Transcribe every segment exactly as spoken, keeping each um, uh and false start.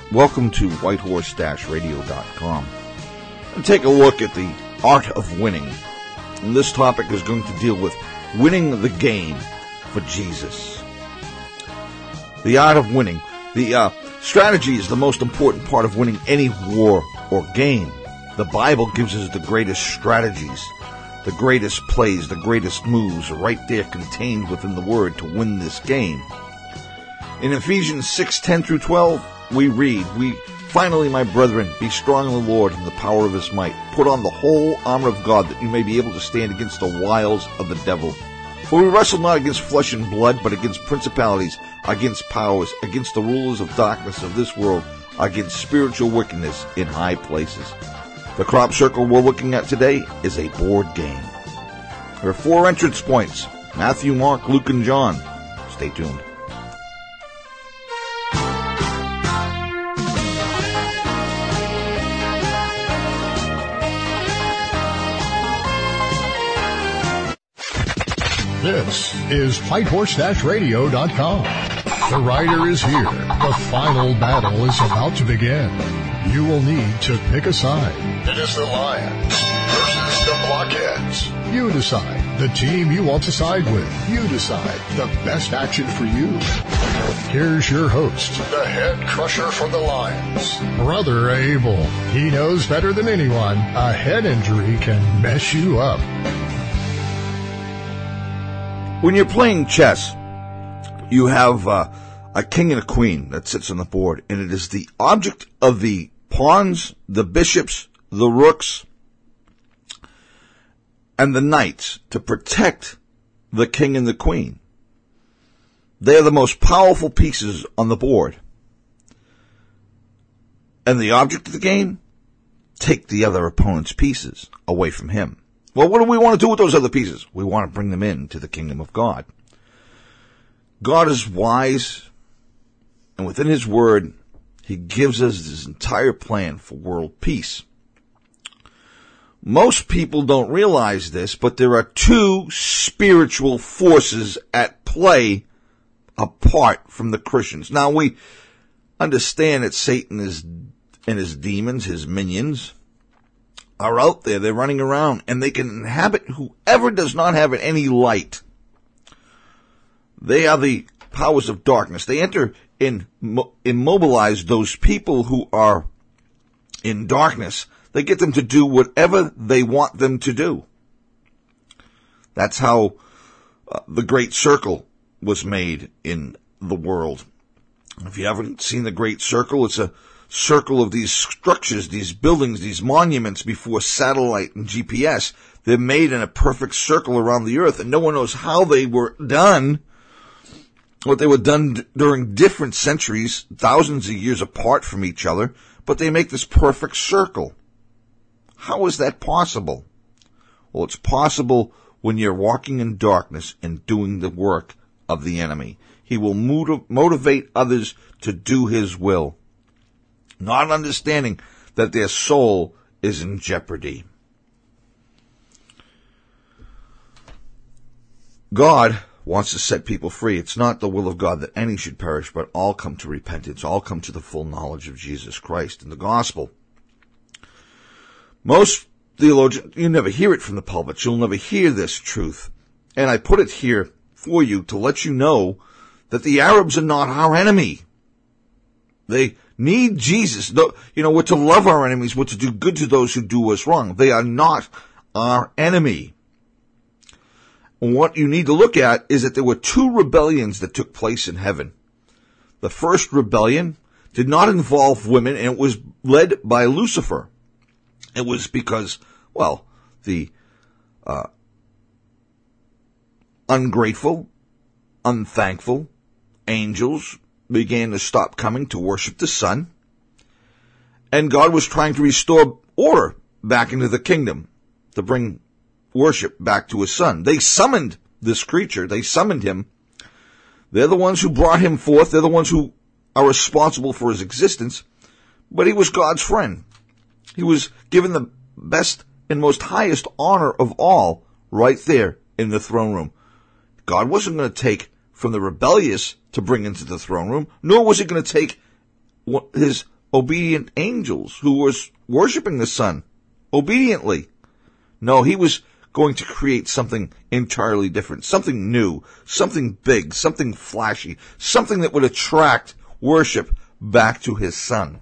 Welcome to white horse radio dot com. And take a look at the art of winning. And this topic is going to deal with winning the game for Jesus. The art of winning. The uh, strategy is the most important part of winning any war or game. The Bible gives us the greatest strategies, the greatest plays, the greatest moves are right there contained within the Word to win this game. In Ephesians six, ten through twelve, we read, We finally, my brethren, be strong in the Lord and the power of his might. Put on the whole armor of God, that you may be able to stand against the wiles of the devil. For we wrestle not against flesh and blood, but against principalities, against powers, against the rulers of darkness of this world, against spiritual wickedness in high places. The crop circle we're looking at today is a board game. There are four entrance points: Matthew, Mark, Luke, and John. Stay tuned. This is white horse radio dot com. The rider is here. The final battle is about to begin. You will need to pick a side. It is the Lions versus the Blockheads. You decide the team you want to side with. You decide the best action for you. Here's your host, the head crusher for the Lions, Brother Abel. He knows better than anyone a head injury can mess you up. When you're playing chess, you have uh, a king and a queen that sits on the board, and it is the object of the pawns, the bishops, the rooks, and the knights to protect the king and the queen. They are the most powerful pieces on the board. And the object of the game? Take the other opponent's pieces away from him. Well, what do we want to do with those other pieces? We want to bring them into the kingdom of God. God is wise, and within his word, he gives us this entire plan for world peace. Most people don't realize this, but there are two spiritual forces at play apart from the Christians. Now, we understand that Satan is, and his demons, his minions, are out there. They're running around, and they can inhabit whoever does not have any light. They are the powers of darkness. They enter and immobilize those people who are in darkness. They get them to do whatever they want them to do. That's how uh, the Great Circle was made in the world. If you haven't seen the Great Circle, it's a circle of these structures, these buildings, these monuments before satellite and G P S. They're made in a perfect circle around the earth, and no one knows how they were done, what they were done d- during different centuries, thousands of years apart from each other, but they make this perfect circle. How is that possible? Well, it's possible when you're walking in darkness and doing the work of the enemy. He will motiv- motivate others to do his will, not understanding that their soul is in jeopardy. God wants to set people free. It's not the will of God that any should perish, but all come to repentance, all come to the full knowledge of Jesus Christ and the gospel. Most theologians, you never hear it from the pulpit. You'll never hear this truth. And I put it here for you to let you know that the Arabs are not our enemy. They need Jesus. You know, we're to love our enemies, we're to do good to those who do us wrong. They are not our enemy. And what you need to look at is that there were two rebellions that took place in heaven. The first rebellion did not involve women, and it was led by Lucifer. It was because, well, the uh, ungrateful, unthankful angels began to stop coming to worship the sun, and God was trying to restore order back into the kingdom, to bring worship back to his son. They summoned this creature. They summoned him. They're the ones who brought him forth. They're the ones who are responsible for his existence. But he was God's friend. He was given the best and most highest honor of all right there in the throne room. God wasn't going to take from the rebellious to bring into the throne room, nor was he going to take his obedient angels who was worshiping the Son obediently. No, he was going to create something entirely different, something new, something big, something flashy, something that would attract worship back to his Son.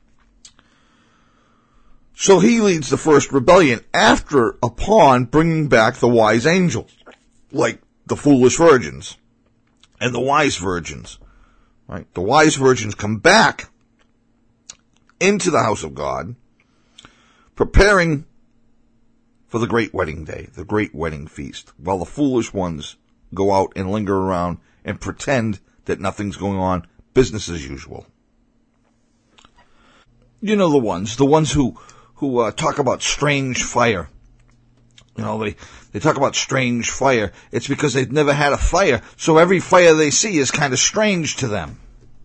So he leads the first rebellion after, upon bringing back the wise angels, like the foolish virgins and the wise virgins. Right? The wise virgins come back into the house of God, preparing for the great wedding day, the great wedding feast, while the foolish ones go out and linger around and pretend that nothing's going on, business as usual. You know the ones, the ones who, who uh, talk about strange fire. You know, they, they talk about strange fire. It's because they've never had a fire, so every fire they see is kind of strange to them.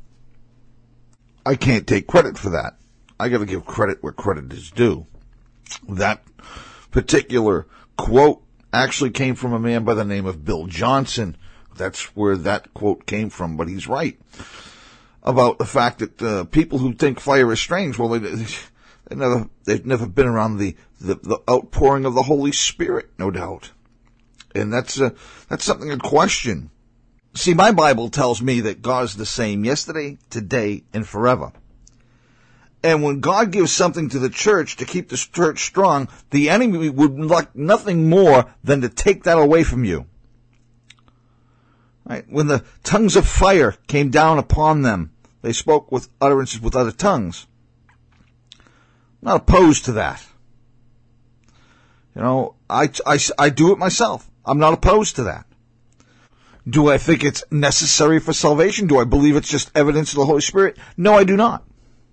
I can't take credit for that. I gotta give credit where credit is due. That particular quote actually came from a man by the name of Bill Johnson. That's where that quote came from, but he's right about the fact that uh, people who think fire is strange, well, they, they never, they've never been around the, the, the outpouring of the Holy Spirit, no doubt. And that's uh, that's something to question. See, my Bible tells me that God is the same yesterday, today, and forever. And when God gives something to the church to keep the church strong, the enemy would like nothing more than to take that away from you. Right? When the tongues of fire came down upon them, they spoke with utterances with other tongues. I'm not opposed to that. You know, I, I, I do it myself. I'm not opposed to that. Do I think it's necessary for salvation? Do I believe it's just evidence of the Holy Spirit? No, I do not.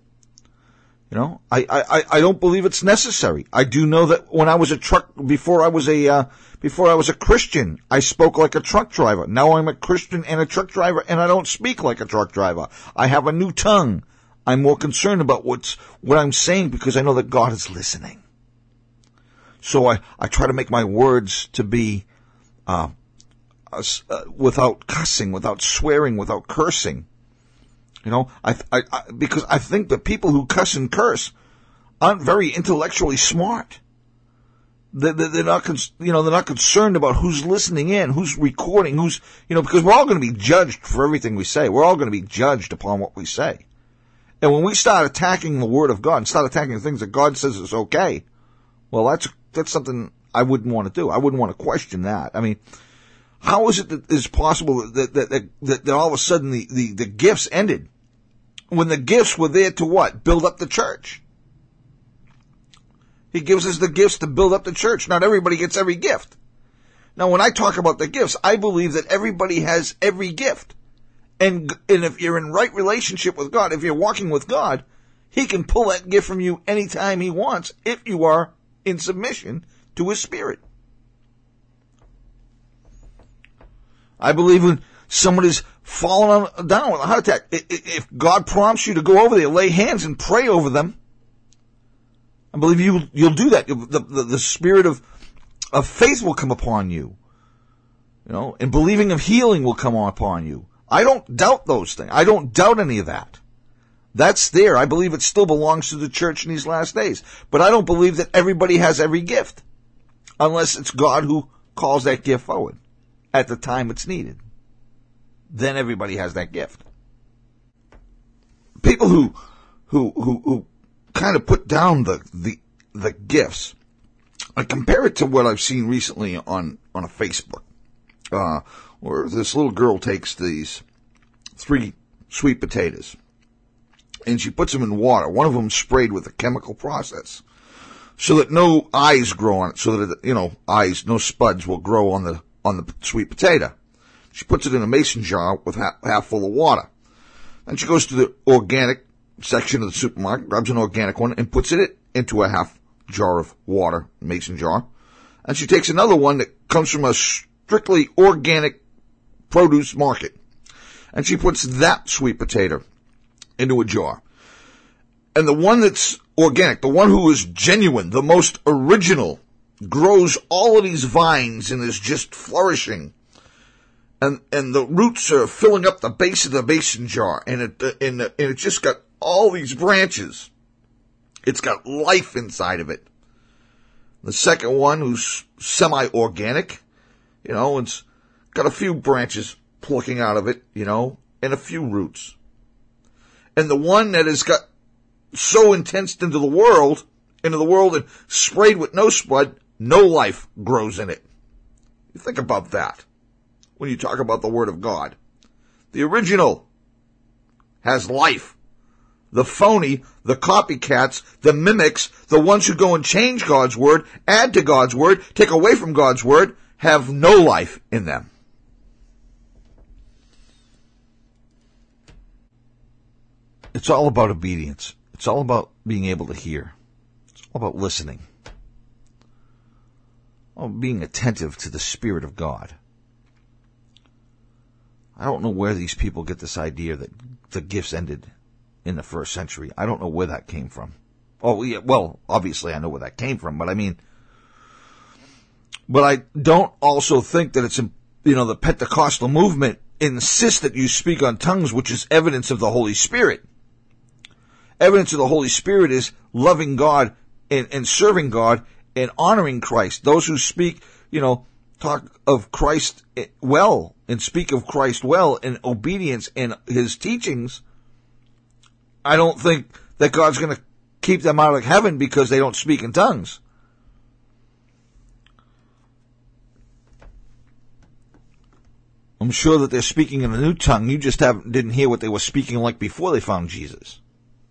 You know, I, I, I don't believe it's necessary. I do know that when I was a truck, before I was a, uh, before I was a Christian, I spoke like a truck driver. Now I'm a Christian and a truck driver, and I don't speak like a truck driver. I have a new tongue. I'm more concerned about what's, what I'm saying because I know that God is listening. So I, I try to make my words to be, uh, uh, without cussing, without swearing, without cursing. You know, I, I, I, because I think that people who cuss and curse aren't very intellectually smart. They're, they're not, you know, they're not concerned about who's listening in, who's recording, who's, you know, because we're all going to be judged for everything we say. We're all going to be judged upon what we say. And when we start attacking the Word of God and start attacking the things that God says is okay, well, that's that's something I wouldn't want to do. I wouldn't want to question that. I mean, how is it that it's possible that that, that, that, that all of a sudden the, the, the gifts ended when the gifts were there to what? Build up the church. He gives us the gifts to build up the church. Not everybody gets every gift. Now, when I talk about the gifts, I believe that everybody has every gift. And, and if you're in right relationship with God, if you're walking with God, He can pull that gift from you anytime He wants if you are in submission to His Spirit. I believe when somebody's fallen on, down with a heart attack, if God prompts you to go over there, lay hands and pray over them, I believe you, you'll do that. The, the, the spirit of, of faith will come upon you. You know, and believing of healing will come upon you. I don't doubt those things. I don't doubt any of that. That's there. I believe it still belongs to the church in these last days. But I don't believe that everybody has every gift. Unless it's God who calls that gift forward at the time it's needed. Then everybody has that gift. People who, who, who, who kind of put down the, the, the gifts, I compare it to what I've seen recently on, on a Facebook, uh, where this little girl takes these three sweet potatoes and she puts them in water. One of them sprayed with a chemical process so that no eyes grow on it, so that, you know, eyes, no spuds will grow on the, on the sweet potato. She puts it in a mason jar with half, half full of water. And she goes to the organic section of the supermarket, grabs an organic one, and puts it into a half jar of water, mason jar. And she takes another one that comes from a strictly organic produce market. And she puts that sweet potato into a jar. And the one that's organic, the one who is genuine, the most original, grows all of these vines and is just flourishing. And, and the roots are filling up the base of the mason jar, and it, and, and it just got all these branches. It's got life inside of it. The second one, who's semi-organic, you know, it's got a few branches plucking out of it, you know, and a few roots. And the one that has got so intense into the world, into the world and sprayed with no spud, no life grows in it. You think about that when you talk about the Word of God. The original has life. The phony, the copycats, the mimics, the ones who go and change God's Word, add to God's Word, take away from God's Word, have no life in them. It's all about obedience. It's all about being able to hear. It's all about listening. All about being attentive to the Spirit of God. I don't know where these people get this idea that the gifts ended in the first century. I don't know where that came from. Oh, yeah, well, obviously I know where that came from, but I mean, but I don't also think that it's, you know, the Pentecostal movement insists that you speak on tongues, which is evidence of the Holy Spirit. Evidence of the Holy Spirit is loving God and, and serving God and honoring Christ. Those who speak, you know, talk of Christ well and speak of Christ well in obedience in his teachings, I don't think that God's going to keep them out of heaven because they don't speak in tongues. I'm sure that they're speaking in a new tongue. You just haven't, didn't hear what they were speaking like before they found Jesus.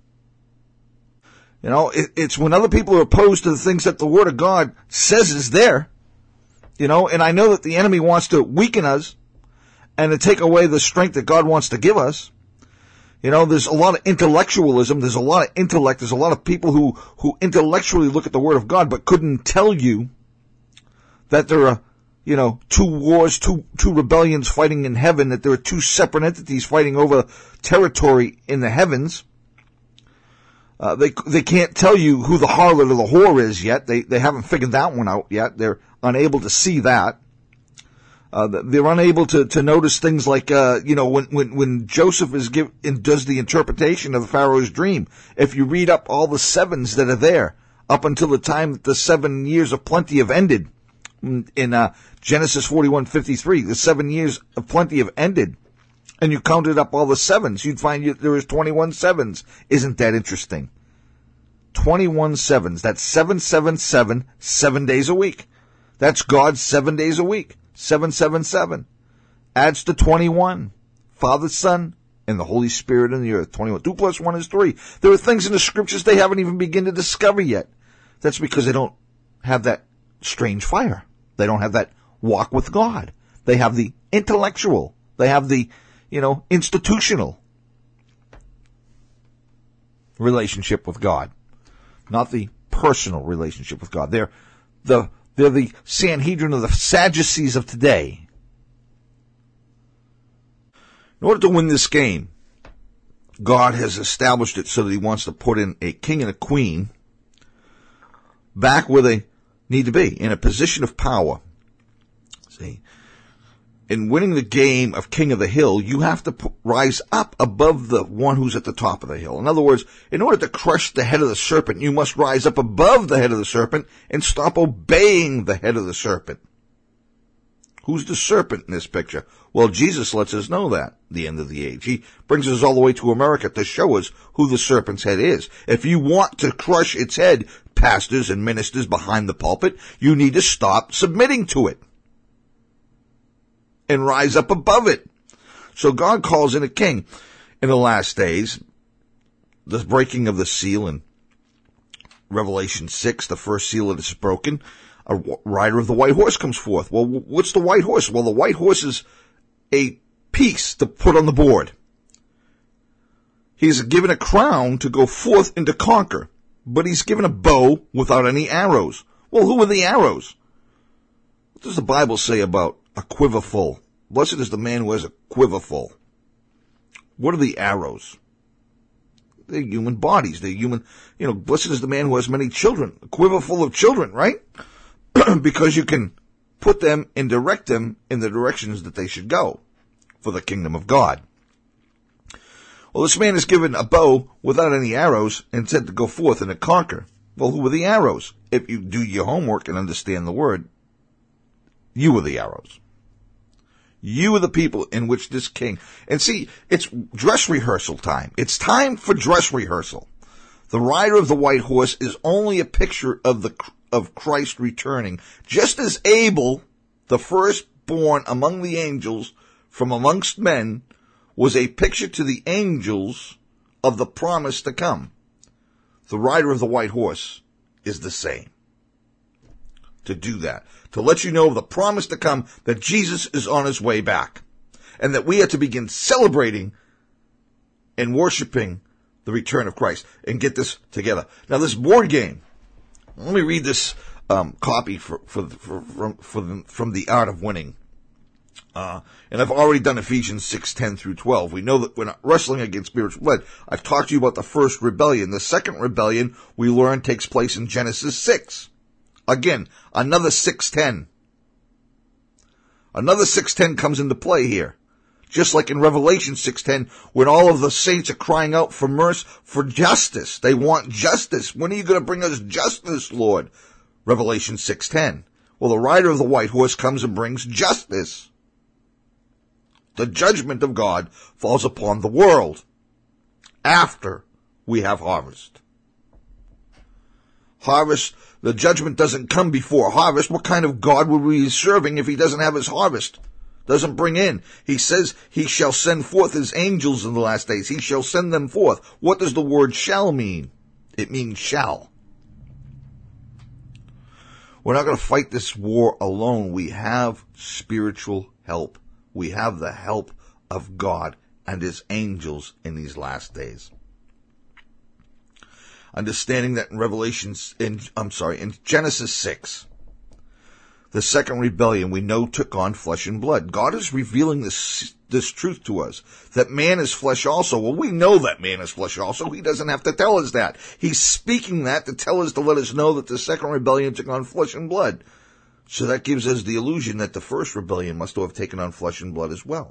You know, it, it's when other people are opposed to the things that the Word of God says is there. You know, and I know that the enemy wants to weaken us and to take away the strength that God wants to give us. You know, there's a lot of intellectualism. There's a lot of intellect. There's a lot of people who, who intellectually look at the Word of God but couldn't tell you that there are, you know, two wars, two, two rebellions fighting in heaven, that there are two separate entities fighting over territory in the heavens. Uh, they, they can't tell you who the harlot or the whore is yet. They, they haven't figured that one out yet. They're unable to see that. Uh, they're unable to, to notice things like, uh, you know, when, when, when Joseph is give, and does the interpretation of the Pharaoh's dream. If you read up all the sevens that are there, up until the time that the seven years of plenty have ended, in, uh, Genesis forty-one fifty-three, the seven years of plenty have ended, and you counted up all the sevens, you'd find you, there is twenty-one sevens. Isn't that interesting? twenty-one sevens. That's seven, seven, seven, seven days a week. That's God seven days a week. Seven, seven, seven. Adds to twenty-one. Father, Son, and the Holy Spirit in the earth. twenty-one. Two plus one is three. There are things in the scriptures they haven't even begun to discover yet. That's because they don't have that strange fire. They don't have that walk with God. They have the intellectual. They have the, you know, institutional relationship with God. Not the personal relationship with God. They're the They're the Sanhedrin of the Sadducees of today. In order to win this game, God has established it so that he wants to put in a king and a queen back where they need to be, in a position of power. See, in winning the game of King of the Hill, you have to p- rise up above the one who's at the top of the hill. In other words, in order to crush the head of the serpent, you must rise up above the head of the serpent and stop obeying the head of the serpent. Who's the serpent in this picture? Well, Jesus lets us know that, the end of the age. He brings us all the way to America to show us who the serpent's head is. If you want to crush its head, pastors and ministers behind the pulpit, you need to stop submitting to it and rise up above it. So God calls in a king. In the last days, the breaking of the seal in Revelation six, the first seal that is broken, a rider of the white horse comes forth. Well, what's the white horse? Well, the white horse is a piece to put on the board. He's given a crown to go forth and to conquer, but he's given a bow without any arrows. Well, who are the arrows? What does the Bible say about a quiver full? Blessed is the man who has a quiver full. What are the arrows? They're human bodies. They're human, you know, blessed is the man who has many children. A quiver full of children, right? Because you can put them and direct them in the directions that they should go for the kingdom of God. Well, this man is given a bow without any arrows and said to go forth and to conquer. Well, who were the arrows? If you do your homework and understand the word, you were the arrows. You are the people in which this king... And see, it's dress rehearsal time. It's time for dress rehearsal. The rider of the white horse is only a picture of the of Christ returning, just as Abel, the firstborn among the angels from amongst men, was a picture to the angels of the promise to come. The rider of the white horse is the same. To do that, to let you know of the promise to come, that Jesus is on his way back, and that we are to begin celebrating and worshiping the return of Christ, and get this together. Now, this board game, let me read this um, copy for, for, for, from, for the, from The Art of Winning. Uh, and I've already done Ephesians six, ten through twelve. We know that we're not wrestling against spiritual blood. I've talked to you about the first rebellion. The second rebellion, we learn, takes place in Genesis six. Again, another six ten. Another six ten comes into play here. Just like in Revelation six ten, when all of the saints are crying out for mercy, for justice. They want justice. When are you going to bring us justice, Lord? Revelation six ten. Well, the rider of the white horse comes and brings justice. The judgment of God falls upon the world after we have harvest. Harvest, the judgment doesn't come before harvest. What kind of God would we be serving if he doesn't have his harvest? Doesn't bring in. He says he shall send forth his angels in the last days. He shall send them forth. What does the word shall mean? It means shall. We're not going to fight this war alone. We have spiritual help. We have the help of God and his angels in these last days. Understanding that in Revelation, in, I'm sorry, in Genesis six, the second rebellion we know took on flesh and blood. God is revealing this, this truth to us, that man is flesh also. Well, we know that man is flesh also. He doesn't have to tell us that. He's speaking that to tell us, to let us know that the second rebellion took on flesh and blood. So that gives us the illusion that the first rebellion must have taken on flesh and blood as well.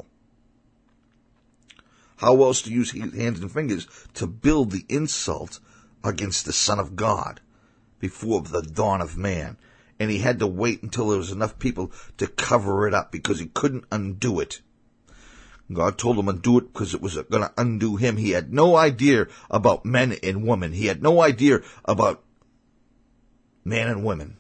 How else to use hands and fingers to build the insult against the Son of God before the dawn of man? And he had to wait until there was enough people to cover it up because he couldn't undo it. God told him to undo it because it was going to undo him. He had no idea about men and women. He had no idea about man and women.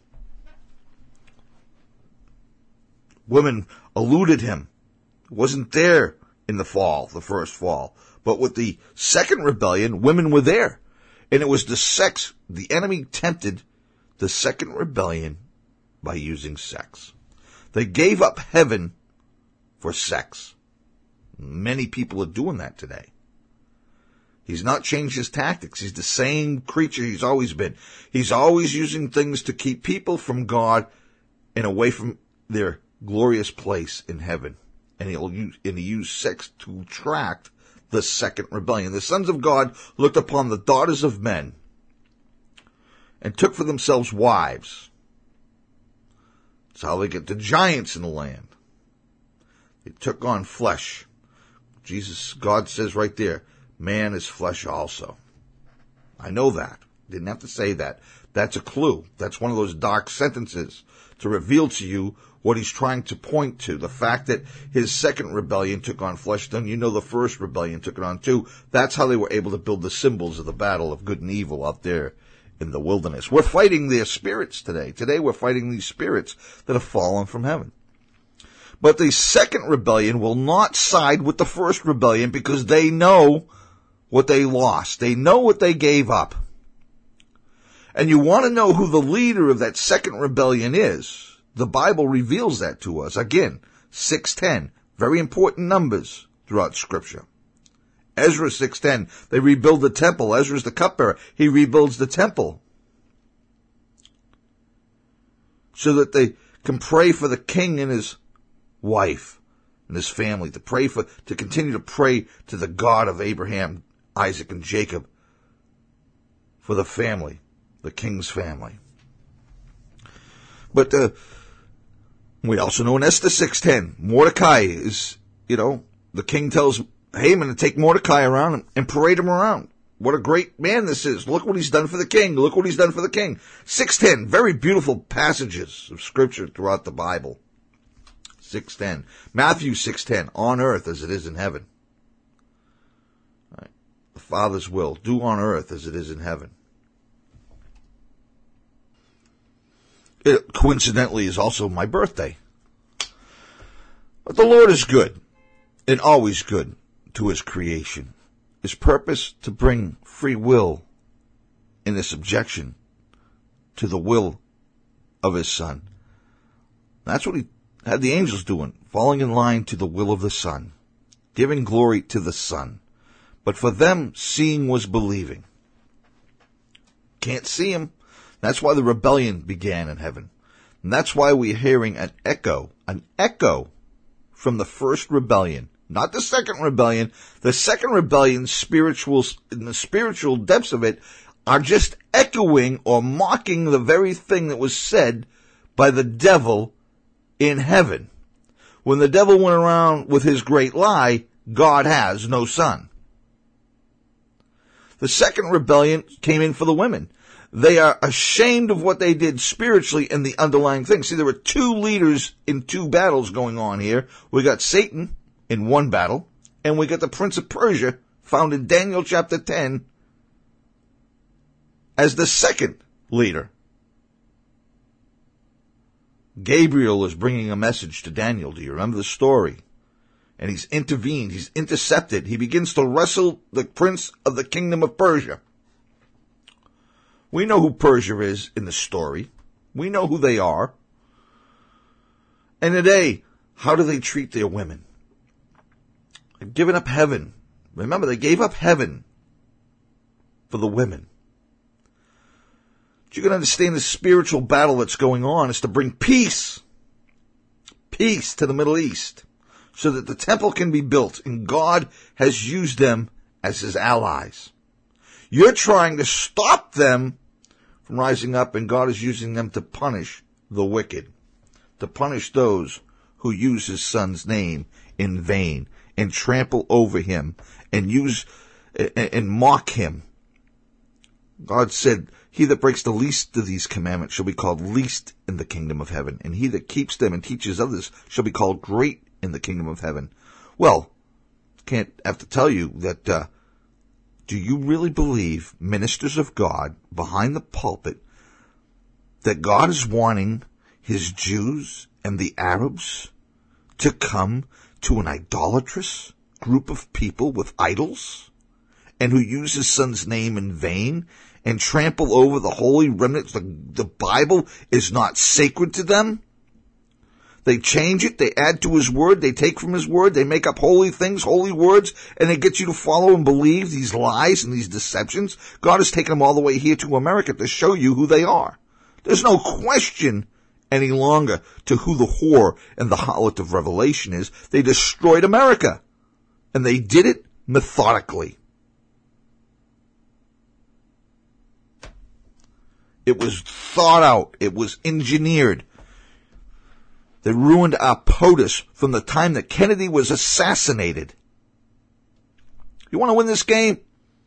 Women eluded him. It wasn't there in the fall, the first fall. But with the second rebellion, women were there. And it was the sex. The enemy tempted the second rebellion by using sex. They gave up heaven for sex. Many people are doing that today. He's not changed his tactics. He's the same creature he's always been. He's always using things to keep people from God and away from their glorious place in heaven. And he'll use, and he used sex to attract the second rebellion. The sons of God looked upon the daughters of men and took for themselves wives. That's how they get the giants in the land. They took on flesh. Jesus, God says right there, man is flesh also. I know that. Didn't have to say that. That's a clue. That's one of those dark sentences to reveal to you what he's trying to point to. The fact that his second rebellion took on flesh, then you know the first rebellion took it on too. That's how they were able to build the symbols of the battle of good and evil out there in the wilderness. We're fighting their spirits today. Today we're fighting these spirits that have fallen from heaven. But the second rebellion will not side with the first rebellion because they know what they lost. They know what they gave up. And you want to know who the leader of that second rebellion is. The Bible reveals that to us. Again, six ten, very important numbers throughout Scripture. Ezra six ten, they rebuild the temple. Ezra's the cupbearer. He rebuilds the temple so that they can pray for the king and his wife and his family, to pray for, to continue to pray to the God of Abraham, Isaac, and Jacob for the family, the king's family. But uh, we also know in Esther six ten, Mordecai is, you know, the king tells Haman to take Mordecai around and, and parade him around. What a great man this is. Look what he's done for the king. Look what he's done for the king. six ten, very beautiful passages of scripture throughout the Bible. six ten. Matthew six ten, on earth as it is in heaven. Right. The Father's will, do on earth as it is in heaven. It coincidentally is also my birthday. But the Lord is good, and always good to his creation. His purpose to bring free will into subjection to the will of his Son. That's what he had the angels doing, falling in line to the will of the Son, giving glory to the Son. But for them, seeing was believing. Can't see him. That's why the rebellion began in heaven. And that's why we're hearing an echo, an echo from the first rebellion. Not the second rebellion. The second rebellion, spiritual, in the spiritual depths of it, are just echoing or mocking the very thing that was said by the devil in heaven. When the devil went around with his great lie, God has no son. The second rebellion came in for the women. They are ashamed of what they did spiritually and the underlying thing. See, there were two leaders in two battles going on here. We got Satan in one battle, and we got the Prince of Persia, found in Daniel chapter ten, as the second leader. Gabriel is bringing a message to Daniel. Do you remember the story? And he's intervened, he's intercepted. He begins to wrestle the prince of the kingdom of Persia. We know who Persia is in the story. We know who they are. And today, how do they treat their women? They've given up heaven. Remember, they gave up heaven for the women. But you can understand the spiritual battle that's going on is to bring peace, peace to the Middle East, so that the temple can be built, and God has used them as his allies. You're trying to stop them from rising up, and God is using them to punish the wicked, to punish those who use his Son's name in vain and trample over him and use and mock him. God said, he that breaks the least of these commandments shall be called least in the kingdom of heaven, and he that keeps them and teaches others shall be called great in the kingdom of heaven. Well, can't have to tell you that, uh, do you really believe, ministers of God behind the pulpit, that God is wanting his Jews and the Arabs to come to an idolatrous group of people with idols, and who use his Son's name in vain and trample over the holy remnants? The, the Bible is not sacred to them. They change it, they add to his word, they take from his word, they make up holy things, holy words, and they get you to follow and believe these lies and these deceptions. God has taken them all the way here to America to show you who they are. There's no question any longer to who the whore and the harlot of Revelation is. They destroyed America, and they did it methodically. It was thought out. It was engineered. They ruined our POTUS from the time that Kennedy was assassinated. You want to win this game?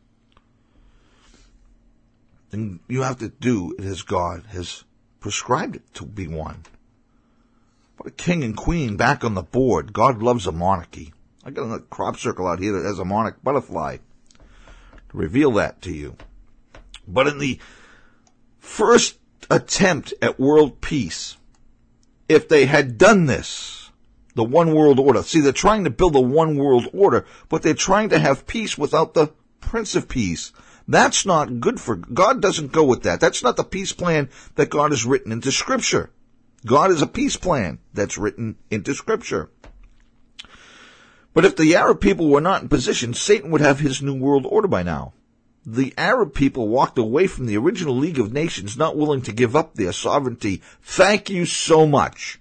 Then you have to do it as God has prescribed it to be won. What a king and queen back on the board. God loves a monarchy. I got a crop circle out here that has a monarch butterfly to reveal that to you. But in the first attempt at world peace, if they had done this, the one world order, see, they're trying to build a one world order, but they're trying to have peace without the Prince of Peace. That's not good for, God doesn't go with that. That's not the peace plan that God has written into Scripture. God is a peace plan that's written into Scripture. But if the Arab people were not in position, Satan would have his new world order by now. The Arab people walked away from the original League of Nations, not willing to give up their sovereignty. Thank you so much.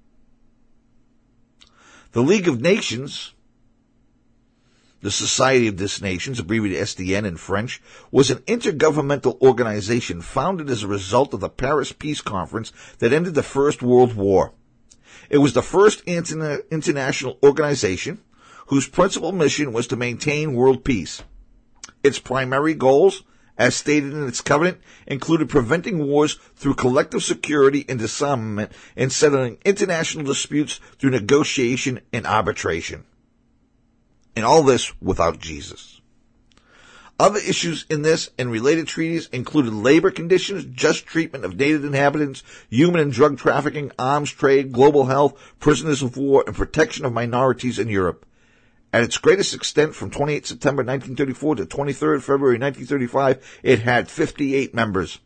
The League of Nations, the Society of Dis Nations, abbreviated S D N in French, was an intergovernmental organization founded as a result of the Paris Peace Conference that ended the First World War. It was the first interna- international organization whose principal mission was to maintain world peace. Its primary goals, as stated in its covenant, included preventing wars through collective security and disarmament and settling international disputes through negotiation and arbitration. And all this without Jesus. Other issues in this and related treaties included labor conditions, just treatment of native inhabitants, human and drug trafficking, arms trade, global health, prisoners of war, and protection of minorities in Europe. At its greatest extent, from twenty-eighth September nineteen thirty-four to twenty-third February nineteen thirty-five, it had fifty-eight members.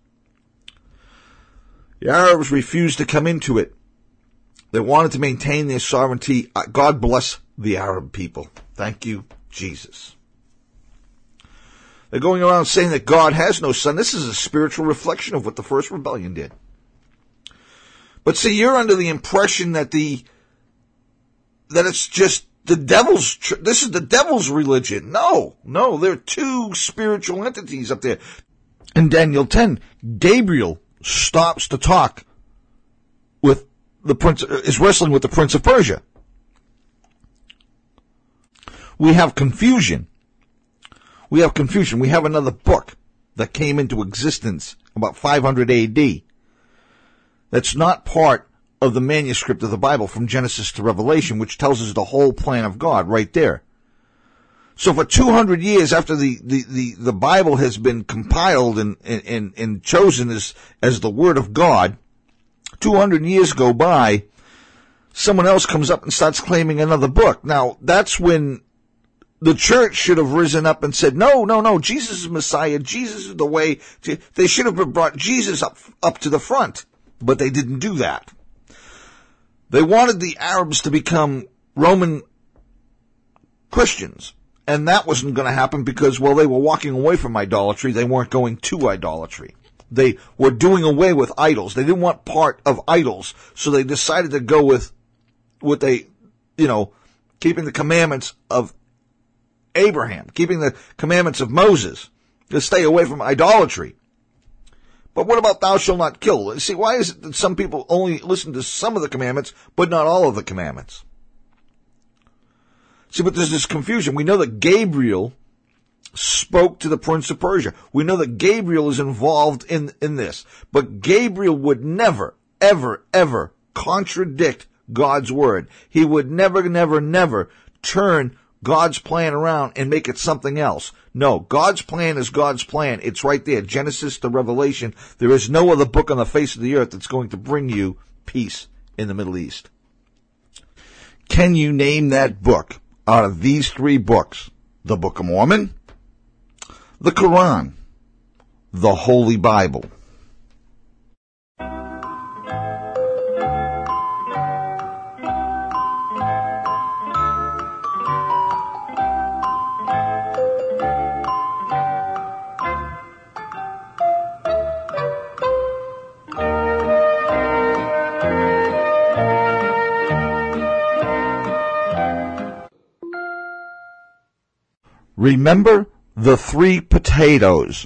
The Arabs refused to come into it. They wanted to maintain their sovereignty. God bless the Arab people. Thank you, Jesus. They're going around saying that God has no son. This is a spiritual reflection of what the first rebellion did. But see, you're under the impression that the that it's just the devil's, this is the devil's religion. No, no, there are two spiritual entities up there. In Daniel ten, Gabriel stops to talk with the prince, is wrestling with the prince of Persia. We have confusion. We have confusion. We have another book that came into existence about five hundred A D that's not part of the manuscript of the Bible from Genesis to Revelation, which tells us the whole plan of God right there. So for two hundred years after the, the, the, the Bible has been compiled and, and, and chosen as, as the Word of God, two hundred years go by, someone else comes up and starts claiming another book. Now, that's when the church should have risen up and said, no, no, no, Jesus is Messiah. Jesus is the way. To, they should have brought Jesus up, up to the front, but they didn't do that. They wanted the Arabs to become Roman Christians, and that wasn't going to happen because, well, they were walking away from idolatry. They weren't going to idolatry. They were doing away with idols. They didn't want part of idols, so they decided to go with what they, you know, keeping the commandments of Abraham, keeping the commandments of Moses, to stay away from idolatry. But what about thou shalt not kill? See, why is it that some people only listen to some of the commandments, but not all of the commandments? See, but there's this confusion. We know that Gabriel spoke to the prince of Persia. We know that Gabriel is involved in, in this. But Gabriel would never, ever, ever contradict God's word. He would never, never, never turn God's plan around and make it something else. No, God's plan is God's plan. It's right there, Genesis to Revelation. There is no other book on the face of the earth that's going to bring you peace in the Middle East. Can you name that book out of these three books? The Book of Mormon, the Quran, the Holy Bible. Remember the three potatoes.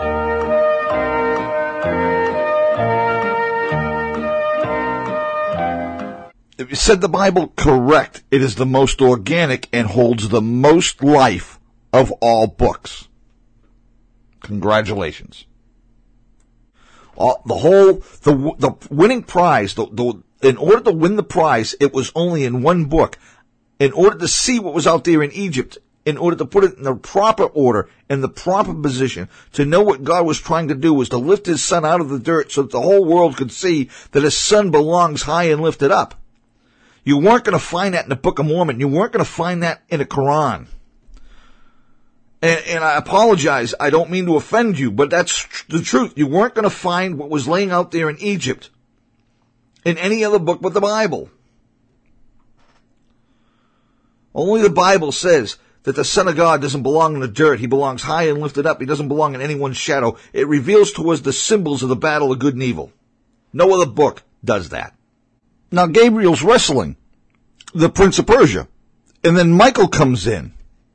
If you said the Bible correct, it is the most organic and holds the most life of all books. Congratulations. All, the whole, the the winning prize, the, the, in order to win the prize, it was only in one book. In order to see what was out there in Egypt, in order to put it in the proper order, in the proper position, to know what God was trying to do was to lift his son out of the dirt so that the whole world could see that his son belongs high and lifted up. You weren't going to find that in the Book of Mormon. You weren't going to find that in the Quran. And, and I apologize, I don't mean to offend you, but that's tr- the truth. You weren't going to find what was laying out there in Egypt in any other book but the Bible. Only the Bible says that the Son of God doesn't belong in the dirt. He belongs high and lifted up. He doesn't belong in anyone's shadow. It reveals to us the symbols of the battle of good and evil. No other book does that. Now Gabriel's wrestling the Prince of Persia, and then Michael comes in,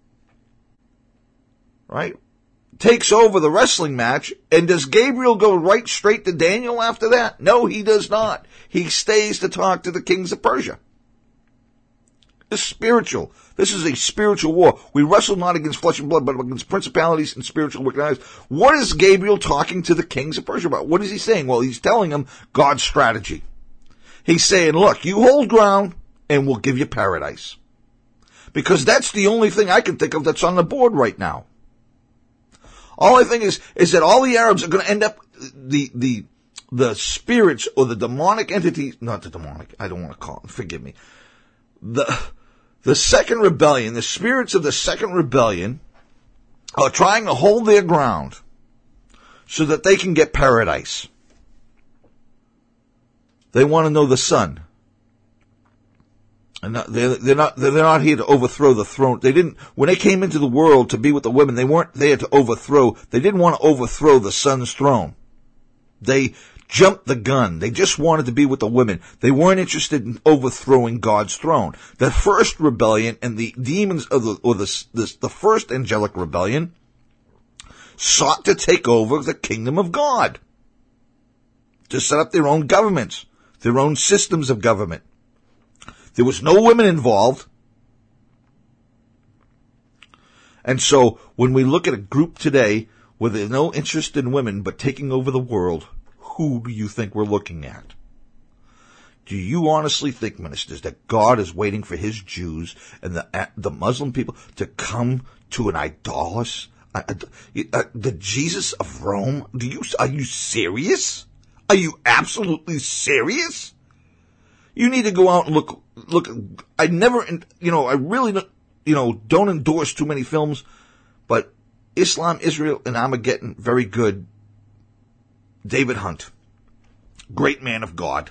right? Takes over the wrestling match, and does Gabriel go right straight to Daniel after that? No, he does not. He stays to talk to the kings of Persia. It's spiritual. This is a spiritual war. We wrestle not against flesh and blood, but against principalities and spiritual wickedness. What is Gabriel talking to the kings of Persia about? What is he saying? Well, he's telling them God's strategy. He's saying, look, you hold ground and we'll give you paradise. Because that's the only thing I can think of that's on the board right now. All I think is, is that all the Arabs are going to end up, the, the, the spirits or the demonic entities, not the demonic, I don't want to call it, forgive me. The, the second rebellion, the spirits of the second rebellion are trying to hold their ground so that they can get paradise. They want to know the Son. And not, they're, they're not, they're not here to overthrow the throne. They didn't, when they came into the world to be with the women, they weren't there to overthrow, they didn't want to overthrow the Son's throne. They jumped the gun. They just wanted to be with the women. They weren't interested in overthrowing God's throne. The first rebellion and the demons of the, or the, the, the first angelic rebellion sought to take over the kingdom of God. To set up their own governments, their own systems of government. There was no women involved. And so when we look at a group today where there's no interest in women but taking over the world, who do you think we're looking at? Do you honestly think, ministers, that God is waiting for his Jews and the the Muslim people to come to an idolatrous, uh, uh, the Jesus of Rome? Do you are you serious? Are you absolutely serious? You need to go out and look, look, I never, you know, I really, you know, don't endorse too many films, but Islam, Israel, and Armageddon, very good. David Hunt, great man of God.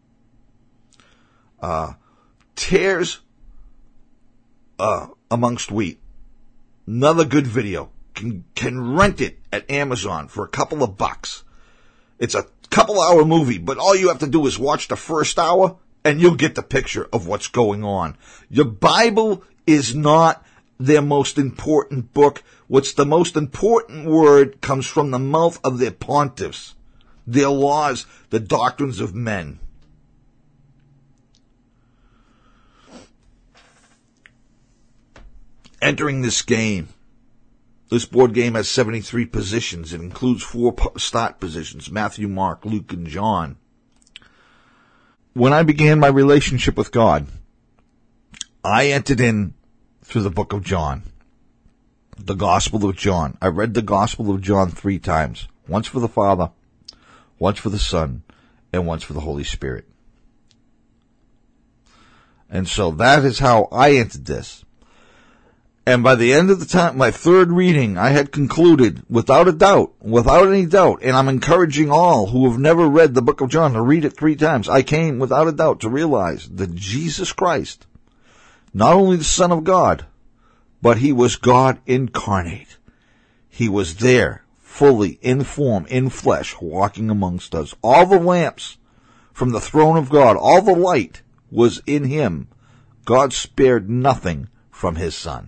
Uh, Tares, uh, amongst wheat. Another good video. Can, can rent it at Amazon for a couple of bucks. It's a couple hour movie, but all you have to do is watch the first hour and you'll get the picture of what's going on. Your Bible is not their most important book. What's the most important word comes from the mouth of their pontiffs, their laws, the doctrines of men. Entering this game. This board game has seventy-three positions. It includes four start positions, Matthew, Mark, Luke, and John. When I began my relationship with God, I entered in through the book of John, the Gospel of John. I read the Gospel of John three times, once for the Father, once for the Son, and once for the Holy Spirit. And so that is how I entered this. And by the end of the time, my third reading, I had concluded, without a doubt, without any doubt, and I'm encouraging all who have never read the book of John to read it three times. I came, without a doubt, to realize that Jesus Christ, not only the Son of God, but he was God incarnate. He was there, fully, in form, in flesh, walking amongst us. All the lamps from the throne of God, all the light was in him. God spared nothing from his Son.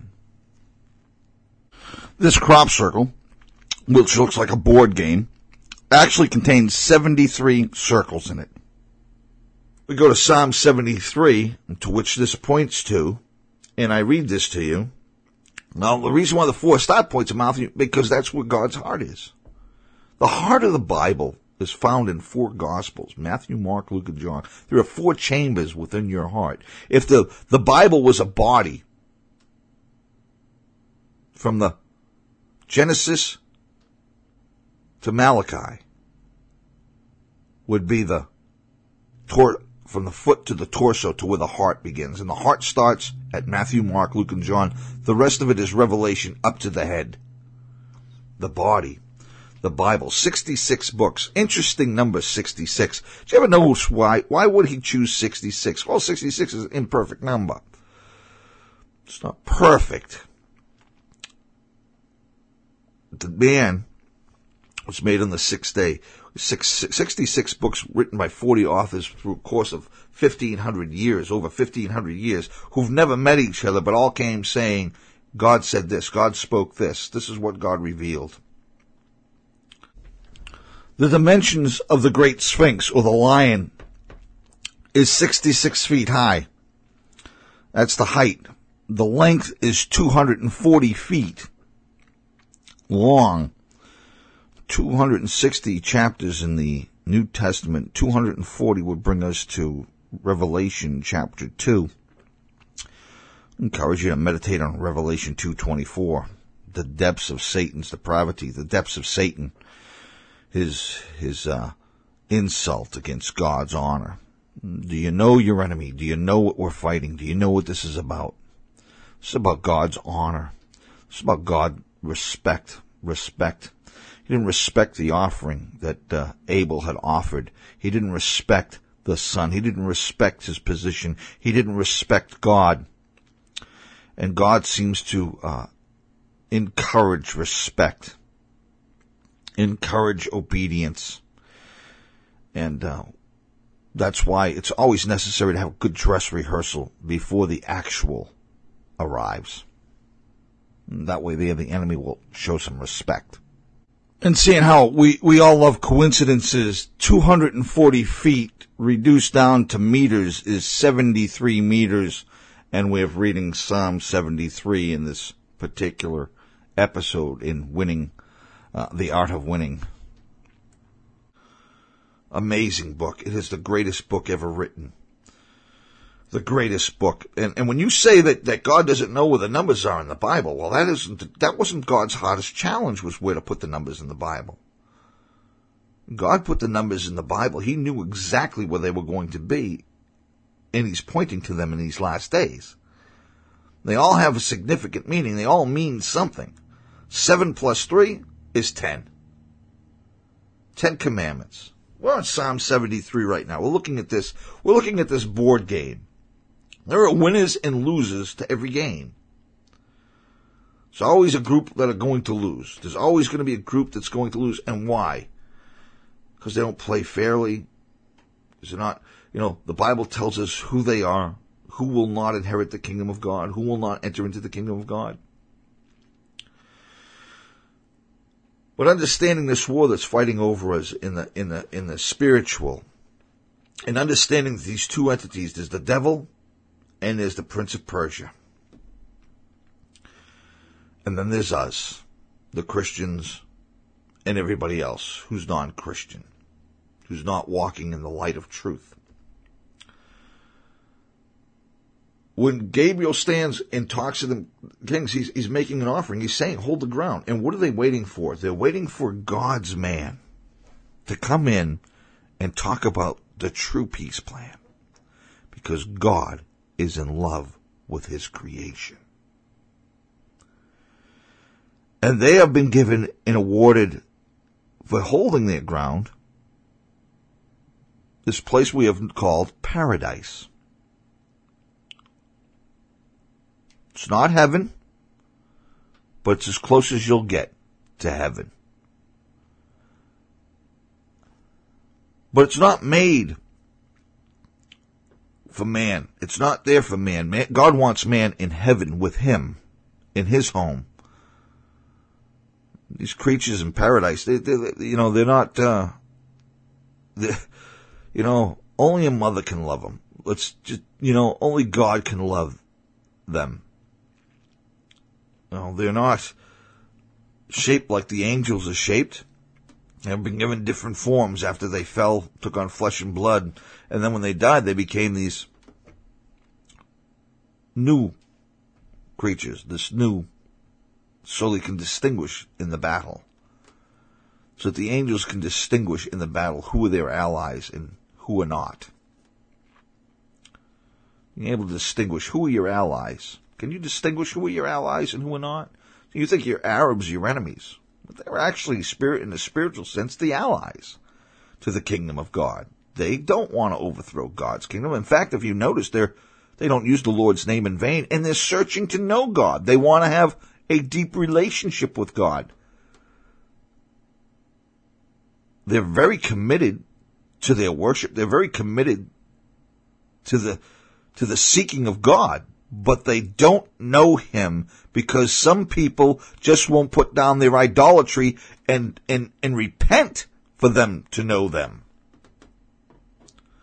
This crop circle, which looks like a board game, actually contains seventy-three circles in it. We go to Psalm seventy-three, to which this points to, and I read this to you. Now, the reason why the four start points are Matthew, because that's where God's heart is. The heart of the Bible is found in four Gospels, Matthew, Mark, Luke, and John. There are four chambers within your heart. If the, the Bible was a body, from the Genesis to Malachi would be the tor- from the foot to the torso to where the heart begins. And the heart starts at Matthew, Mark, Luke, and John. The rest of it is Revelation up to the head. The body. The Bible. sixty-six books. Interesting number, sixty-six. Did you ever notice why? Why would he choose sixty-six? Well, sixty-six is an imperfect number. It's not perfect. The man was made on the sixth day. Six, sixty-six books written by forty authors through a course of fifteen hundred years, over fifteen hundred years, who've never met each other, but all came saying, God said this, God spoke this, this is what God revealed. The dimensions of the Great Sphinx, or the lion, is sixty-six feet high. That's the height. The length is two hundred forty feet long. two hundred sixty chapters in the New Testament. two hundred forty would bring us to Revelation chapter two. I encourage you to meditate on Revelation two twenty-four. The depths of Satan's depravity, the depths of Satan, his, his, uh, insult against God's honor. Do you know your enemy? Do you know what we're fighting? Do you know what this is about? This is about God's honor. This is about God respect, respect. He didn't respect the offering that uh, Abel had offered. He didn't respect the son. He didn't respect his position. He didn't respect God. And God seems to uh, encourage respect, encourage obedience. And uh, that's why it's always necessary to have a good dress rehearsal before the actual arrives. And that way there the enemy will show some respect. And seeing how we, we all love coincidences, two hundred forty feet reduced down to meters is seventy-three meters, and we're reading Psalm seventy-three in this particular episode in Winning, uh, The Art of Winning. Amazing book. It is the greatest book ever written. The greatest book. And, and when you say that, that God doesn't know where the numbers are in the Bible, well, that isn't, that wasn't God's hardest challenge, was where to put the numbers in the Bible. God put the numbers in the Bible. He knew exactly where they were going to be, and he's pointing to them in these last days. They all have a significant meaning. They all mean something. Seven plus three is ten. Ten commandments. We're on Psalm seventy-three right now. We're looking at this. We're looking at this board game. There are winners and losers to every game. There's always a group that are going to lose. There's always going to be a group that's going to lose. And why? Because they don't play fairly. Because they're not, you know, the Bible tells us who they are, who will not inherit the kingdom of God, who will not enter into the kingdom of God. But understanding this war that's fighting over us in the in the in the spiritual, and understanding these two entities, there's the devil and there's the Prince of Persia. And then there's us, the Christians, and everybody else who's non-Christian, who's not walking in the light of truth. When Gabriel stands and talks to the kings, he's, he's making an offering. He's saying, hold the ground. And what are they waiting for? They're waiting for God's man to come in and talk about the true peace plan. Because God is in love with his creation. And they have been given and awarded for holding their ground this place we have called paradise. It's not heaven, but it's as close as you'll get to heaven. But it's not made for man. It's not there for man. man. God wants man in heaven with him, in his home. These creatures in paradise, they, they, you know, they're not, uh, they're, you know, only a mother can love them. Let's just, you know, only God can love them. No, they're not shaped like the angels are shaped. They've been given different forms after they fell, took on flesh and blood, and then when they died, they became these new creatures, this new, so they can distinguish in the battle. So that the angels can distinguish in the battle who are their allies and who are not. Being able to distinguish who are your allies. Can you distinguish who are your allies and who are not? You think your Arabs are your enemies. But they're actually, spirit in the spiritual sense, the allies to the kingdom of God. They don't want to overthrow God's kingdom. In fact, if you notice, they're, they don't use the Lord's name in vain, and they're searching to know God. They want to have a deep relationship with God. They're very committed to their worship. They're very committed to the, to the seeking of God. But they don't know him because some people just won't put down their idolatry and, and, and repent for them to know them.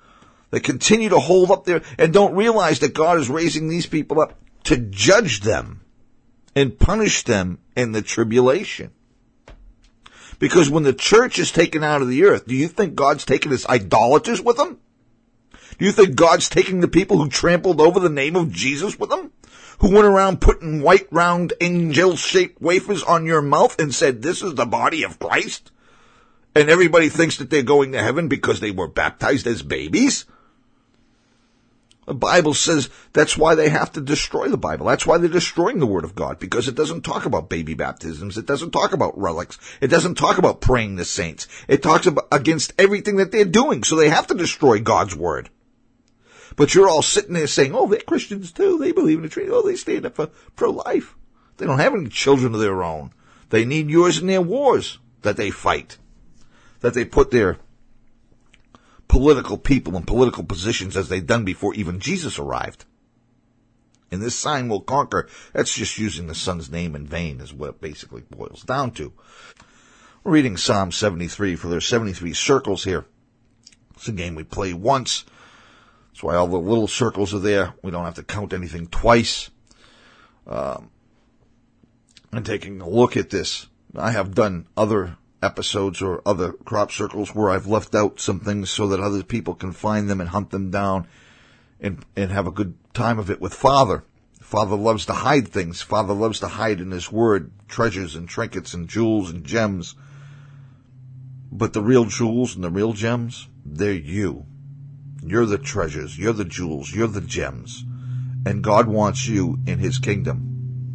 They continue to hold up there and don't realize that God is raising these people up to judge them and punish them in the tribulation. Because when the church is taken out of the earth, do you think God's taking his idolaters with them? Do you think God's taking the people who trampled over the name of Jesus with them? Who went around putting white round angel-shaped wafers on your mouth and said, this is the body of Christ? And everybody thinks that they're going to heaven because they were baptized as babies? The Bible says that's why they have to destroy the Bible. That's why they're destroying the Word of God, because it doesn't talk about baby baptisms. It doesn't talk about relics. It doesn't talk about praying the saints. It talks about against everything that they're doing, so they have to destroy God's Word. But you're all sitting there saying, oh, they're Christians too. They believe in the Trinity. Oh, they stand up for pro-life. They don't have any children of their own. They need yours in their wars that they fight, that they put their political people in political positions as they've done before even Jesus arrived. And this sign will conquer. That's just using the Son's name in vain is what it basically boils down to. We're reading Psalm seventy-three, for there's seventy-three circles here. It's a game we play once. That's why all the little circles are there. We don't have to count anything twice. Um, and taking a look at this, I have done other episodes or other crop circles where I've left out some things so that other people can find them and hunt them down and, and have a good time of it with Father. Father loves to hide things. Father loves to hide in His Word treasures and trinkets and jewels and gems. But the real jewels and the real gems, they're you. You're the treasures. You're the jewels. You're the gems. And God wants you in His kingdom.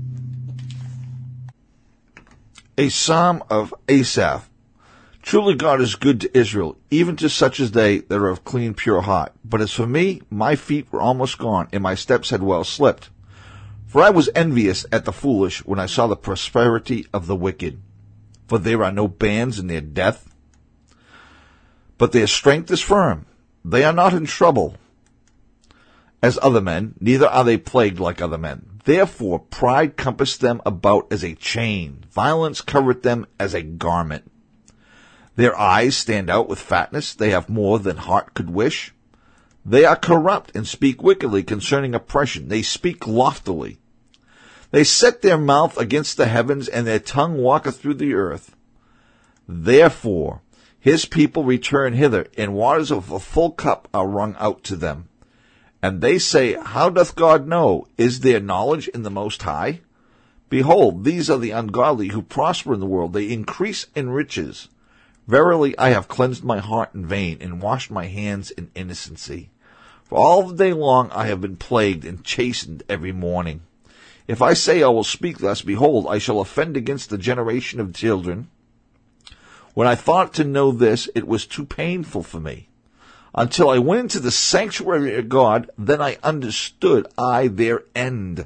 A psalm of Asaph. Truly God is good to Israel, even to such as they that are of clean, pure heart. But as for me, my feet were almost gone, and my steps had well slipped. For I was envious at the foolish when I saw the prosperity of the wicked. For there are no bands in their death, but their strength is firm. They are not in trouble as other men, neither are they plagued like other men. Therefore pride compassed them about as a chain. Violence covered them as a garment. Their eyes stand out with fatness. They have more than heart could wish. They are corrupt and speak wickedly concerning oppression. They speak loftily. They set their mouth against the heavens, and their tongue walketh through the earth. Therefore His people return hither, and waters of a full cup are wrung out to them. And they say, how doth God know? Is there knowledge in the Most High? Behold, these are the ungodly who prosper in the world. They increase in riches. Verily, I have cleansed my heart in vain, and washed my hands in innocency. For all the day long I have been plagued and chastened every morning. If I say I will speak thus, behold, I shall offend against the generation of children. When I thought to know this, it was too painful for me. Until I went into the sanctuary of God, then I understood I their end.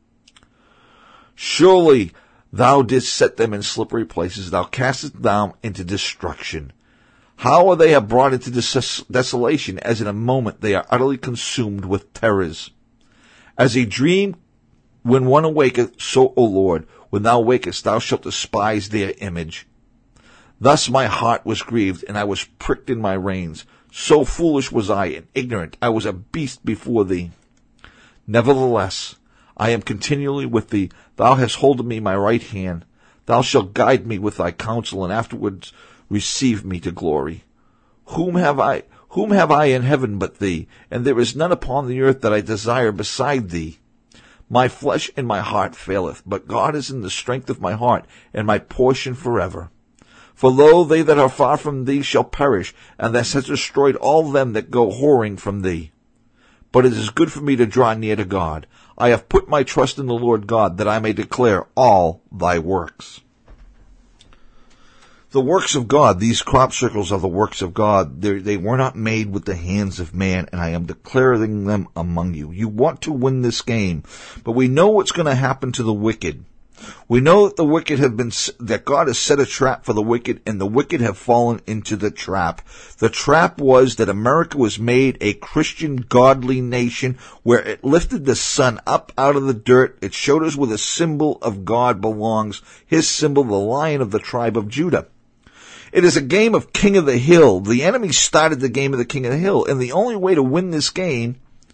Surely Thou didst set them in slippery places. Thou castest them into destruction. How are they brought into des- desolation, as in a moment they are utterly consumed with terrors. As a dream when one awaketh, so, O Lord, when Thou wakest, Thou shalt despise their image. Thus my heart was grieved, and I was pricked in my reins. So foolish was I and ignorant. I was a beast before Thee. Nevertheless, I am continually with Thee. Thou hast holden me my right hand. Thou shalt guide me with Thy counsel, and afterwards receive me to glory. Whom have I, whom have I in heaven but Thee? And there is none upon the earth that I desire beside Thee. My flesh and my heart faileth, but God is in the strength of my heart, and my portion forever. For lo, they that are far from Thee shall perish, and Thou hast destroyed all them that go whoring from Thee. But it is good for me to draw near to God. I have put my trust in the Lord God, that I may declare all Thy works. The works of God, these crop circles are the works of God. They're, they were not made with the hands of man, and I am declaring them among you. You want to win this game, but we know what's going to happen to the wicked. We know that the wicked have been, that God has set a trap for the wicked, and the wicked have fallen into the trap. The trap was that America was made a Christian, godly nation where it lifted the sun up out of the dirt. It showed us where the symbol of God belongs. His symbol, the Lion of the tribe of Judah. It is a game of King of the Hill. The enemy started the game of the King of the Hill, and the only way to win this game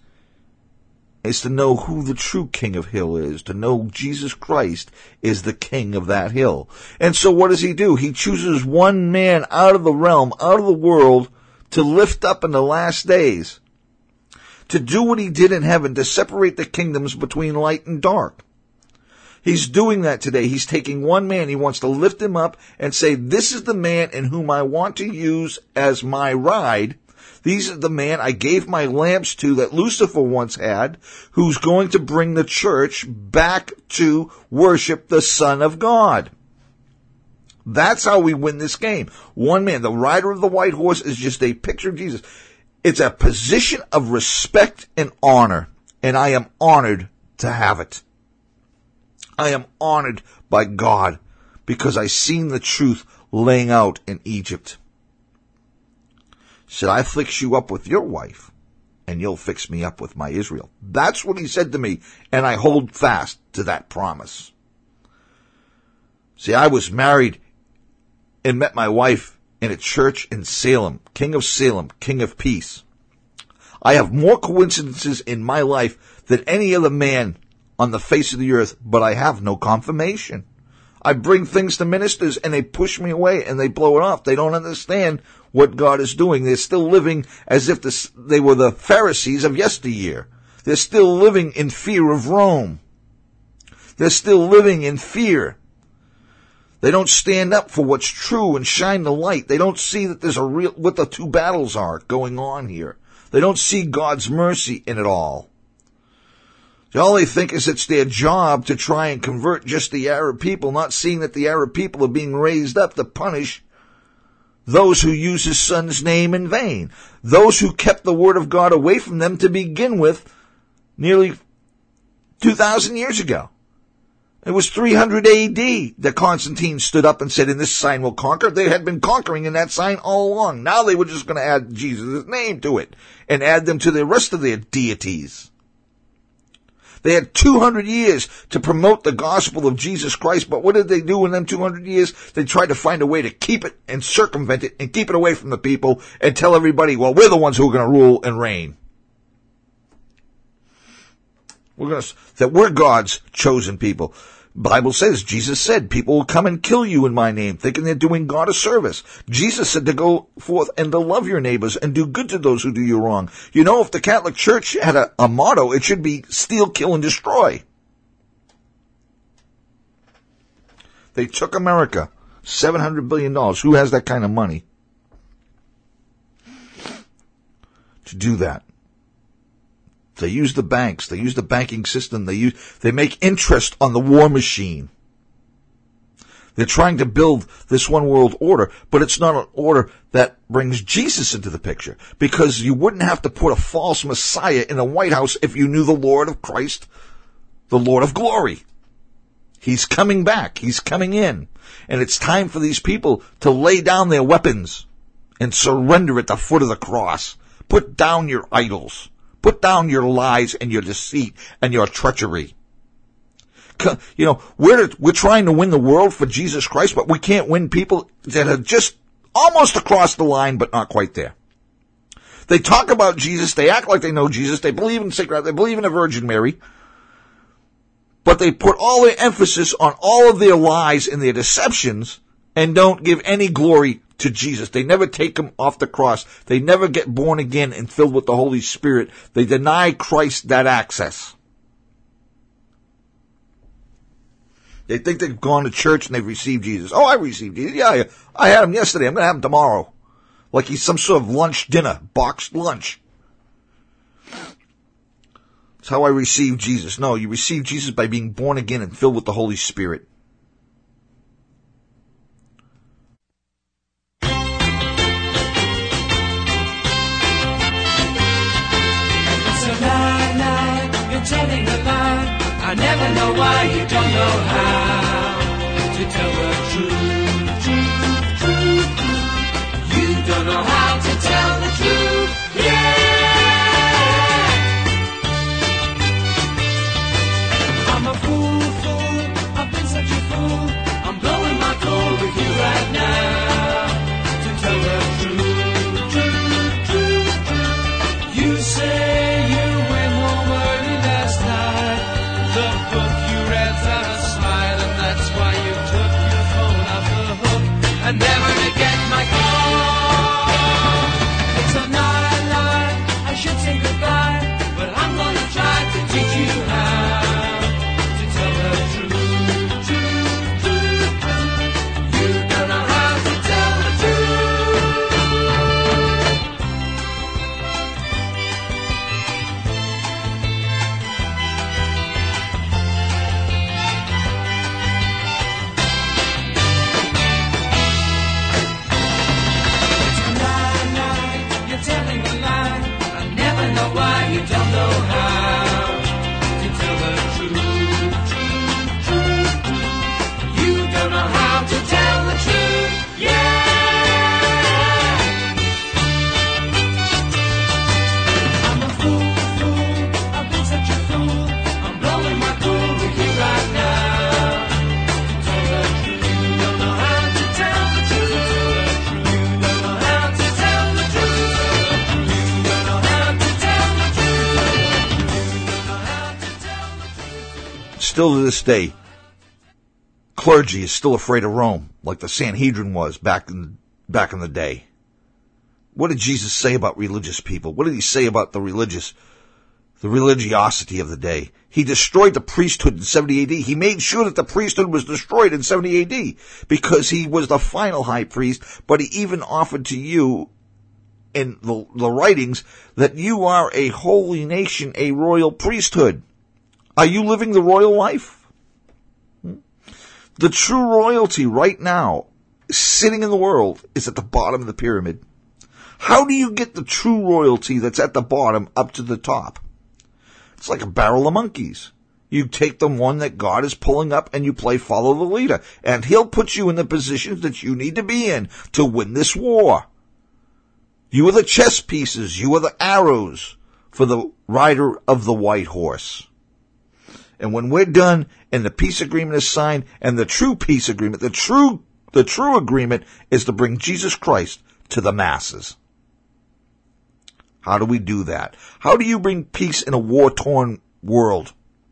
is to know who the true King of Hill is, to know Jesus Christ is the King of that hill. And so what does he do? He chooses one man out of the realm, out of the world, to lift up in the last days, to do what he did in heaven, to separate the kingdoms between light and dark. He's doing that today. He's taking one man, he wants to lift him up and say, this is the man in whom I want to use as my ride. These are the man I gave my lamps to that Lucifer once had, who's going to bring the church back to worship the Son of God. That's how we win this game. One man, the rider of the white horse, is just a picture of Jesus. It's a position of respect and honor, and I am honored to have it. I am honored by God because I seen the truth laying out in Egypt. Said, I fix you up with your wife, and you'll fix me up with my Israel. That's what he said to me, and I hold fast to that promise. See, I was married and met my wife in a church in Salem, King of Salem, King of Peace. I have more coincidences in my life than any other man on the face of the earth, but I have no confirmation. I bring things to ministers and they push me away and they blow it off. They don't understand what God is doing. They're still living as if this, they were the Pharisees of yesteryear. They're still living in fear of Rome. They're still living in fear. They don't stand up for what's true and shine the light. They don't see that there's a real, what the two battles are going on here. They don't see God's mercy in it all. All they think is it's their job to try and convert just the Arab people, not seeing that the Arab people are being raised up to punish those who use his son's name in vain, those who kept the word of God away from them to begin with nearly two thousand years ago. It was three hundred A D that Constantine stood up and said, "In this sign will conquer." They had been conquering in that sign all along. Now they were just going to add Jesus' name to it and add them to the rest of their deities. They had two hundred years to promote the gospel of Jesus Christ, but what did they do in them two hundred years? They tried to find a way to keep it and circumvent it and keep it away from the people and tell everybody, well, we're the ones who are going to rule and reign. We're going to, that we're God's chosen people. Bible says, Jesus said, people will come and kill you in my name, thinking they're doing God a service. Jesus said to go forth and to love your neighbors and do good to those who do you wrong. You know, if the Catholic Church had a, a motto, it should be steal, kill, and destroy. They took America, seven hundred billion dollars. Who has that kind of money to do that? They use the banks. They use the banking system. They use, they make interest on the war machine. They're trying to build this one world order, but it's not an order that brings Jesus into the picture, because you wouldn't have to put a false Messiah in the White House if you knew the Lord of Christ, the Lord of glory. He's coming back. He's coming in. And it's time for these people to lay down their weapons and surrender at the foot of the cross. Put down your idols. Put down your lies and your deceit and your treachery. You know, we're, we're trying to win the world for Jesus Christ, but we can't win people that are just almost across the line, but not quite there. They talk about Jesus. They act like they know Jesus. They believe in sacred, they believe in the Virgin Mary. But they put all their emphasis on all of their lies and their deceptions and don't give any glory to Jesus. They never take him off the cross. They never get born again and filled with the Holy Spirit. They deny Christ that access. They think they've gone to church and they've received Jesus. Oh, I received Jesus. Yeah, I had him yesterday. I'm going to have him tomorrow. Like he's some sort of lunch dinner, boxed lunch. That's how I received Jesus. No, you receive Jesus by being born again and filled with the Holy Spirit. Telling a lie, I never know why you don't know how to tell the truth, truth, truth, truth. You don't know how to tell the truth, yeah. I'm a fool, fool, I've been such a fool. I'm blowing my cool with you right now. Still to this day, clergy is still afraid of Rome, like the Sanhedrin was back in, back in the day. What did Jesus say about religious people? What did he say about the religious, the religiosity of the day? He destroyed the priesthood in seventy A D. He made sure that the priesthood was destroyed in seventy A D because he was the final high priest, but he even offered to you in the, the writings that you are a holy nation, a royal priesthood. Are you living the royal life? Hmm? The true royalty right now, sitting in the world, is at the bottom of the pyramid. How do you get the true royalty that's at the bottom up to the top? It's like a barrel of monkeys. You take the one that God is pulling up and you play follow the leader. And he'll put you in the positions that you need to be in to win this war. You are the chess pieces. You are the arrows for the rider of the white horse. And when we're done and the peace agreement is signed and the true peace agreement, the true, the true agreement is to bring Jesus Christ to the masses. How do we do that? How do you bring peace in a war-torn world?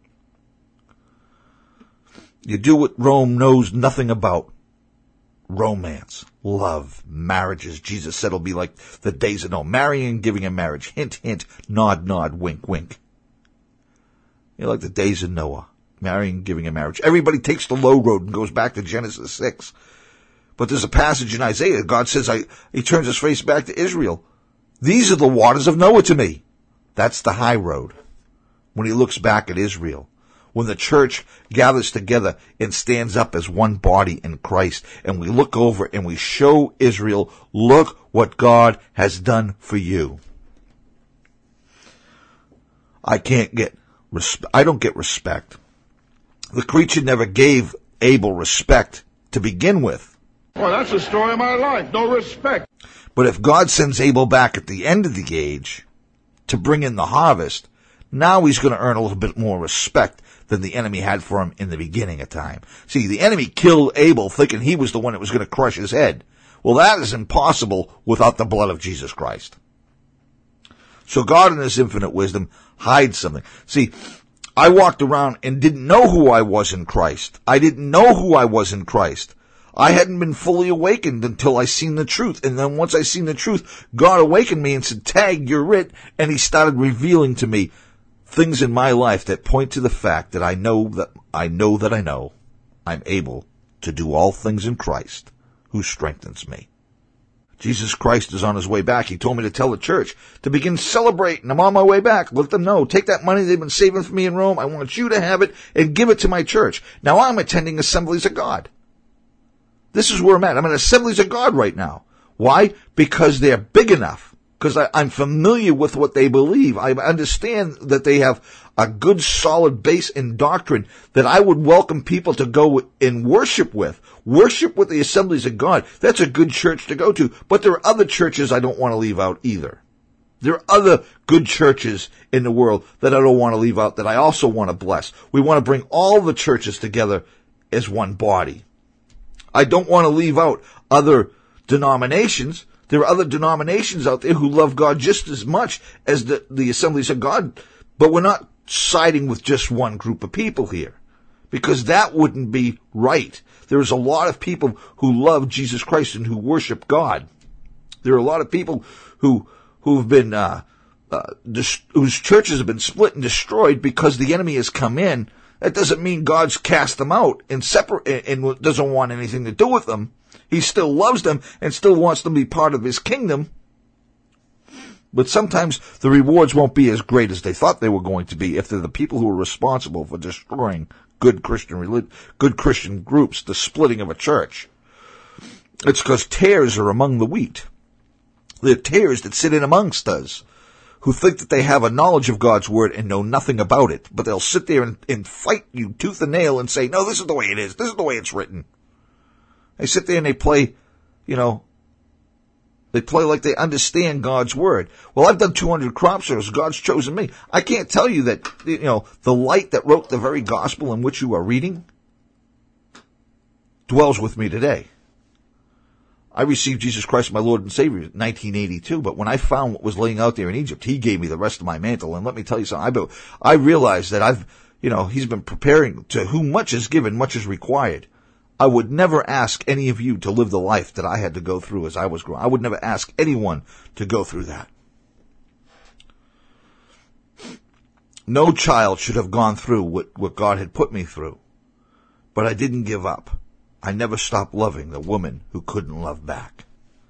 You do what Rome knows nothing about. Romance, love, marriages. Jesus said it'll be like the days of Noah. Marrying and giving in marriage. Hint, hint, nod, nod, wink, wink. You're like the days of Noah. Marrying and giving in marriage. Everybody takes the low road and goes back to Genesis six. But there's a passage in Isaiah. God says, I, he turns his face back to Israel. These are the waters of Noah to me. That's the high road. When he looks back at Israel. When the church gathers together and stands up as one body in Christ. And we look over and we show Israel, look what God has done for you. I can't get, resp- I don't get respect. The creature never gave Abel respect to begin with. Well, that's the story of my life. No respect. But if God sends Abel back at the end of the age to bring in the harvest, now he's going to earn a little bit more respect than the enemy had for him in the beginning of time. See, the enemy killed Abel thinking he was the one that was going to crush his head. Well, that is impossible without the blood of Jesus Christ. So God in his infinite wisdom hides something. See, I walked around and didn't know who I was in Christ. I didn't know who I was in Christ. I hadn't been fully awakened until I seen the truth. And then once I seen the truth, God awakened me and said, Tag, you're it. And he started revealing to me things in my life that point to the fact that I know that I know that I know I'm able to do all things in Christ who strengthens me. Jesus Christ is on his way back. He told me to tell the church to begin celebrating. I'm on my way back. Let them know. Take that money they've been saving for me in Rome. I want you to have it and give it to my church. Now I'm attending Assemblies of God. This is where I'm at. I'm in Assemblies of God right now. Why? Because they're big enough. Because I'm familiar with what they believe. I understand that they have a good, solid base in doctrine that I would welcome people to go and worship with. Worship with the Assemblies of God. That's a good church to go to. But there are other churches I don't want to leave out either. There are other good churches in the world that I don't want to leave out that I also want to bless. We want to bring all the churches together as one body. I don't want to leave out other denominations. There are other denominations out there who love God just as much as the, the Assemblies of God, but we're not siding with just one group of people here, because that wouldn't be right. There's a lot of people who love Jesus Christ and who worship God. There are a lot of people who who've been uh, uh, dis- whose churches have been split and destroyed because the enemy has come in. That doesn't mean God's cast them out and separate and doesn't want anything to do with them. He still loves them and still wants them to be part of his kingdom. But sometimes the rewards won't be as great as they thought they were going to be if they're the people who are responsible for destroying good Christian relig- good Christian groups, the splitting of a church. It's because tares are among the wheat. They're tares that sit in amongst us, who think that they have a knowledge of God's word and know nothing about it. But they'll sit there and, and fight you tooth and nail and say, no, this is the way it is. This is the way it's written. They sit there and they play, you know, they play like they understand God's word. Well, I've done two hundred crop circles. God's chosen me. I can't tell you that, you know, the light that wrote the very gospel in which you are reading dwells with me today. I received Jesus Christ, my Lord and Savior, in nineteen eighty-two, but when I found what was laying out there in Egypt, he gave me the rest of my mantle. And let me tell you something, I, I realized that I've, you know, he's been preparing. To whom much is given, much is required. I would never ask any of you to live the life that I had to go through as I was growing. I would never ask anyone to go through that. No child should have gone through what, what God had put me through. But I didn't give up. I never stopped loving the woman who couldn't love back.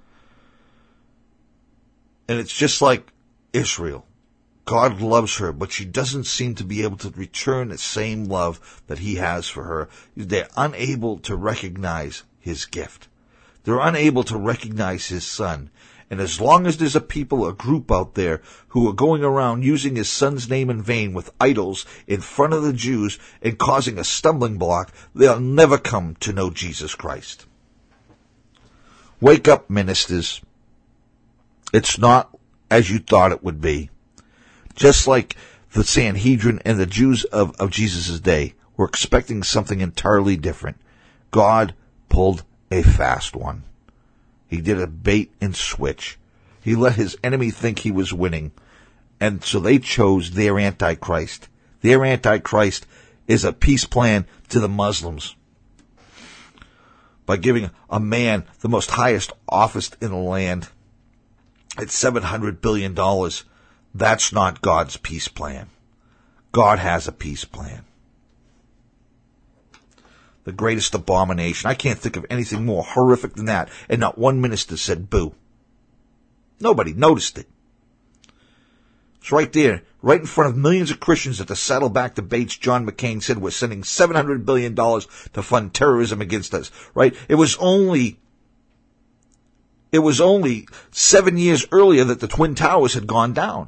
And it's just like Israel. God loves her, but she doesn't seem to be able to return the same love that he has for her. They're unable to recognize his gift. They're unable to recognize his son. And as long as there's a people, a group out there who are going around using his son's name in vain with idols in front of the Jews and causing a stumbling block, they'll never come to know Jesus Christ. Wake up, ministers. It's not as you thought it would be. Just like the Sanhedrin and the Jews of, of Jesus' day were expecting something entirely different, God pulled a fast one. He did a bait and switch. He let his enemy think he was winning, and so they chose their Antichrist. Their Antichrist is a peace plan to the Muslims. By giving a man the most highest office in the land at seven hundred billion dollars, that's not God's peace plan. God has a peace plan. The greatest abomination. I can't think of anything more horrific than that, and not one minister said boo. Nobody noticed it. It's right there, right in front of millions of Christians at the Saddleback debates. John McCain said we're sending seven hundred billion dollars to fund terrorism against us. Right? It was only, it was only seven years earlier that the Twin Towers had gone down.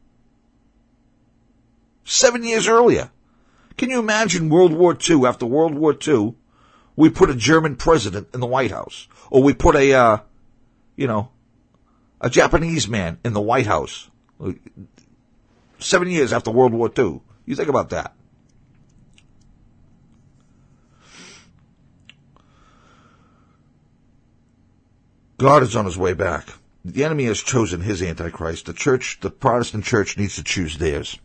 Seven years earlier. Can you imagine World War Two? After World War Two, we put a German president in the White House. Or we put a, uh, you know, a Japanese man in the White House. Seven years after World War Two. You think about that. God is on his way back. The enemy has chosen his Antichrist. The church, the Protestant church, needs to choose theirs.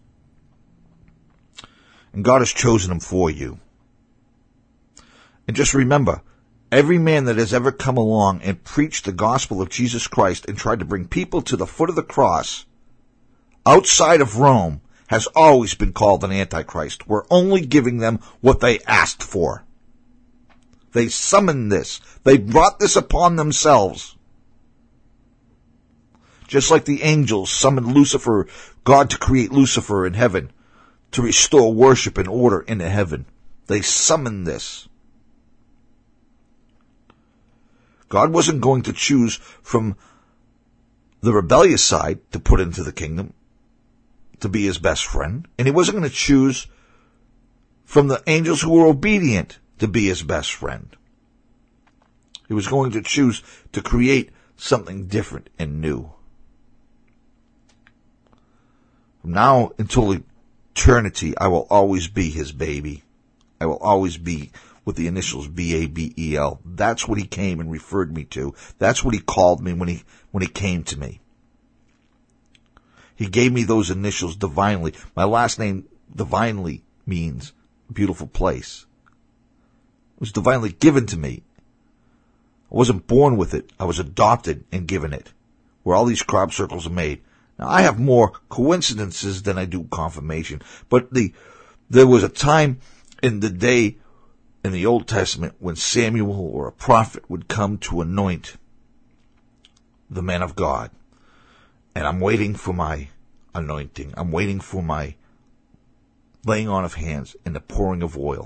And God has chosen them for you. And just remember, every man that has ever come along and preached the gospel of Jesus Christ and tried to bring people to the foot of the cross outside of Rome has always been called an Antichrist. We're only giving them what they asked for. They summoned this. They brought this upon themselves. Just like the angels summoned Lucifer, God to create Lucifer in heaven, to restore worship and order into heaven. They summoned this. God wasn't going to choose from the rebellious side to put into the kingdom to be his best friend. And he wasn't going to choose from the angels who were obedient to be his best friend. He was going to choose to create something different and new. From now until eternity, I will always be his baby. I will always be with the initials B A B E L. That's what he came and referred me to. That's what he called me when he when he came to me. He gave me those initials divinely. My last name divinely means beautiful place. It was divinely given to me. I wasn't born with it. I was adopted and given it. Where all these crop circles are made. Now, I have more coincidences than I do confirmation. But the there was a time in the day in the Old Testament when Samuel or a prophet would come to anoint the man of God. And I'm waiting for my anointing. I'm waiting for my laying on of hands and the pouring of oil.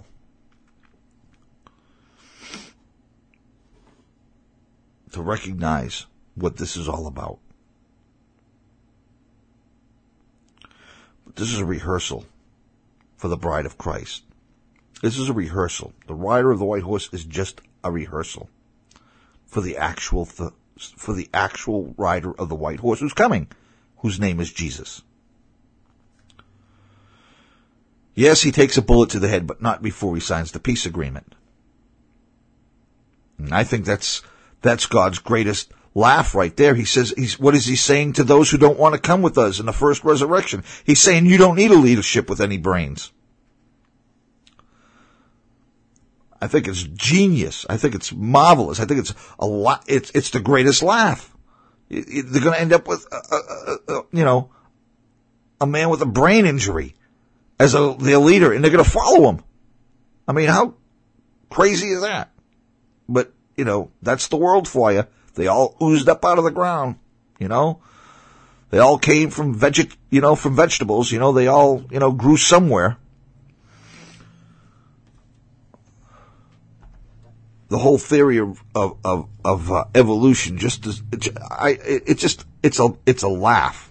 To recognize what this is all about. But this is a rehearsal for the bride of Christ. This is a rehearsal. The rider of the white horse is just a rehearsal for the actual th- for the actual rider of the white horse who's coming, whose name is Jesus. Yes, he takes a bullet to the head, but not before he signs the peace agreement. And I think that's that's God's greatest laugh right there. He says, he's, what is he saying to those who don't want to come with us in the first resurrection? He's saying you don't need a leadership with any brains. I think it's genius. I think it's marvelous. I think it's a lot. It's it's the greatest laugh. It, it, they're going to end up with, a, a, a, you know, a man with a brain injury as a, their leader, and they're going to follow him. I mean, how crazy is that? But you know, that's the world for you. They all oozed up out of the ground. You know, they all came from veg, you know, from vegetables. You know, they all, you know, grew somewhere. The whole theory of of of, of uh, evolution just is, it, I it, it just it's a it's a laugh.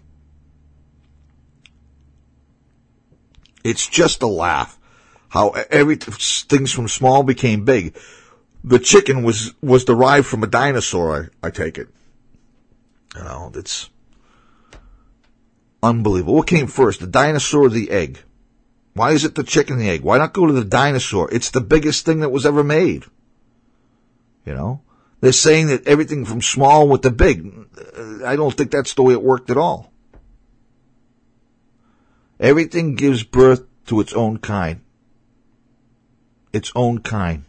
It's just a laugh. How every things from small became big. The chicken was was derived from a dinosaur. I, I take it. You know, it's unbelievable. What came first, the dinosaur or the egg? Why is it the chicken and the egg? Why not go to the dinosaur? It's the biggest thing that was ever made. You know, they're saying that everything from small went to big. I don't think that's the way it worked at all. Everything gives birth to its own kind. Its own kind.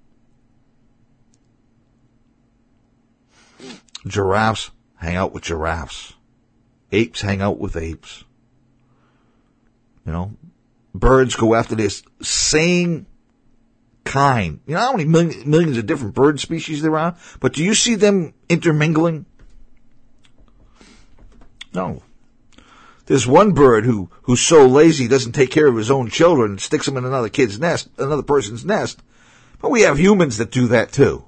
Giraffes hang out with giraffes. Apes hang out with apes. You know, birds go after this same kind. You know how many million, millions of different bird species there are? But do you see them intermingling? No. There's one bird who, who's so lazy he doesn't take care of his own children and sticks them in another kid's nest, another person's nest. But we have humans that do that too.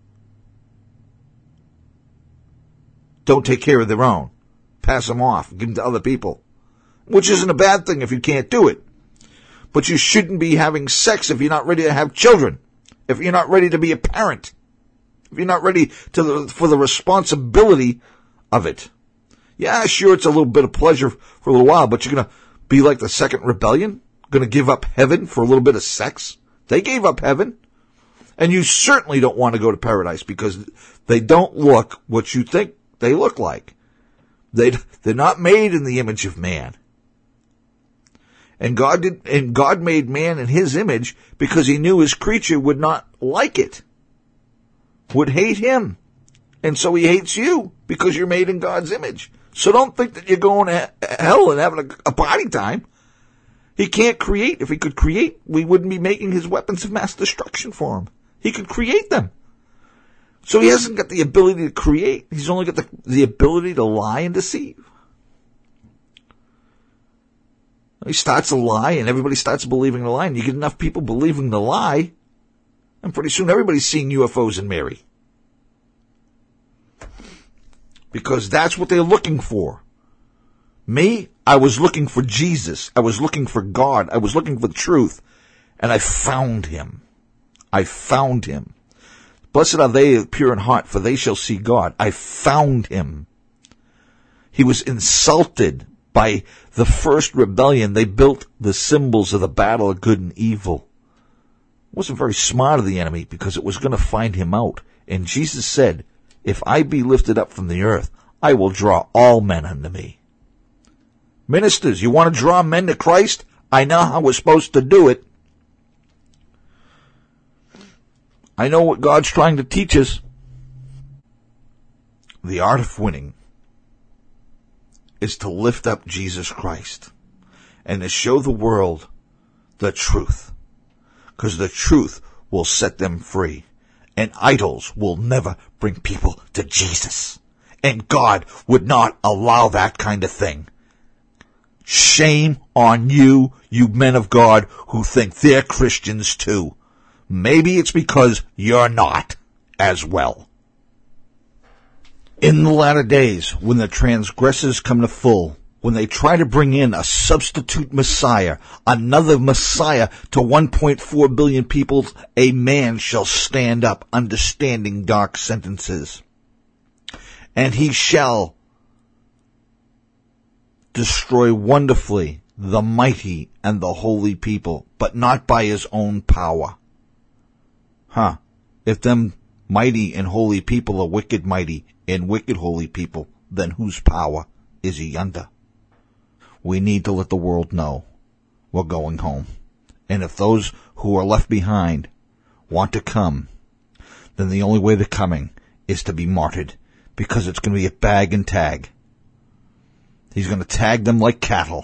Don't take care of their own. Pass them off. Give them to other people. Which isn't a bad thing if you can't do it. But you shouldn't be having sex if you're not ready to have children. If you're not ready to be a parent. If you're not ready to the, for the responsibility of it. Yeah, sure, it's a little bit of pleasure for a little while, but you're going to be like the Second Rebellion? Going to give up heaven for a little bit of sex? They gave up heaven. And you certainly don't want to go to paradise because they don't look what you think they look like. They, they're not made in the image of man. And God did, and God made man in his image because he knew his creature would not like it. Would hate him. And so he hates you because you're made in God's image. So don't think that you're going to hell and having a, a party time. He can't create. If he could create, we wouldn't be making his weapons of mass destruction for him. He could create them. So he hasn't got the ability to create. He's only got the, the ability to lie and deceive. He starts a lie and everybody starts believing the lie. And you get enough people believing the lie, and pretty soon everybody's seeing U F Os and Mary. Because that's what they're looking for. Me, I was looking for Jesus. I was looking for God. I was looking for the truth. And I found him. I found him. Blessed are they pure in heart, for they shall see God. I found him. He was insulted by the first rebellion. They built the symbols of the battle of good and evil. It wasn't very smart of the enemy because it was going to find him out. And Jesus said, if I be lifted up from the earth, I will draw all men unto me. Ministers, you want to draw men to Christ? I know how we're supposed to do it. I know what God's trying to teach us. The art of winning is to lift up Jesus Christ and to show the world the truth, because the truth will set them free, and idols will never bring people to Jesus, and God would not allow that kind of thing. Shame on you, you men of God who think they're Christians too. Maybe it's because you're not as well. In the latter days, when the transgressors come to full, when they try to bring in a substitute Messiah, another Messiah to one point four billion people, a man shall stand up understanding dark sentences. And he shall destroy wonderfully the mighty and the holy people, but not by his own power. Huh. If them mighty and holy people are wicked mighty and wicked holy people, then whose power is he under? We need to let the world know we're going home. And if those who are left behind want to come, then the only way they're coming is to be martyred, because it's going to be a bag and tag. He's going to tag them like cattle.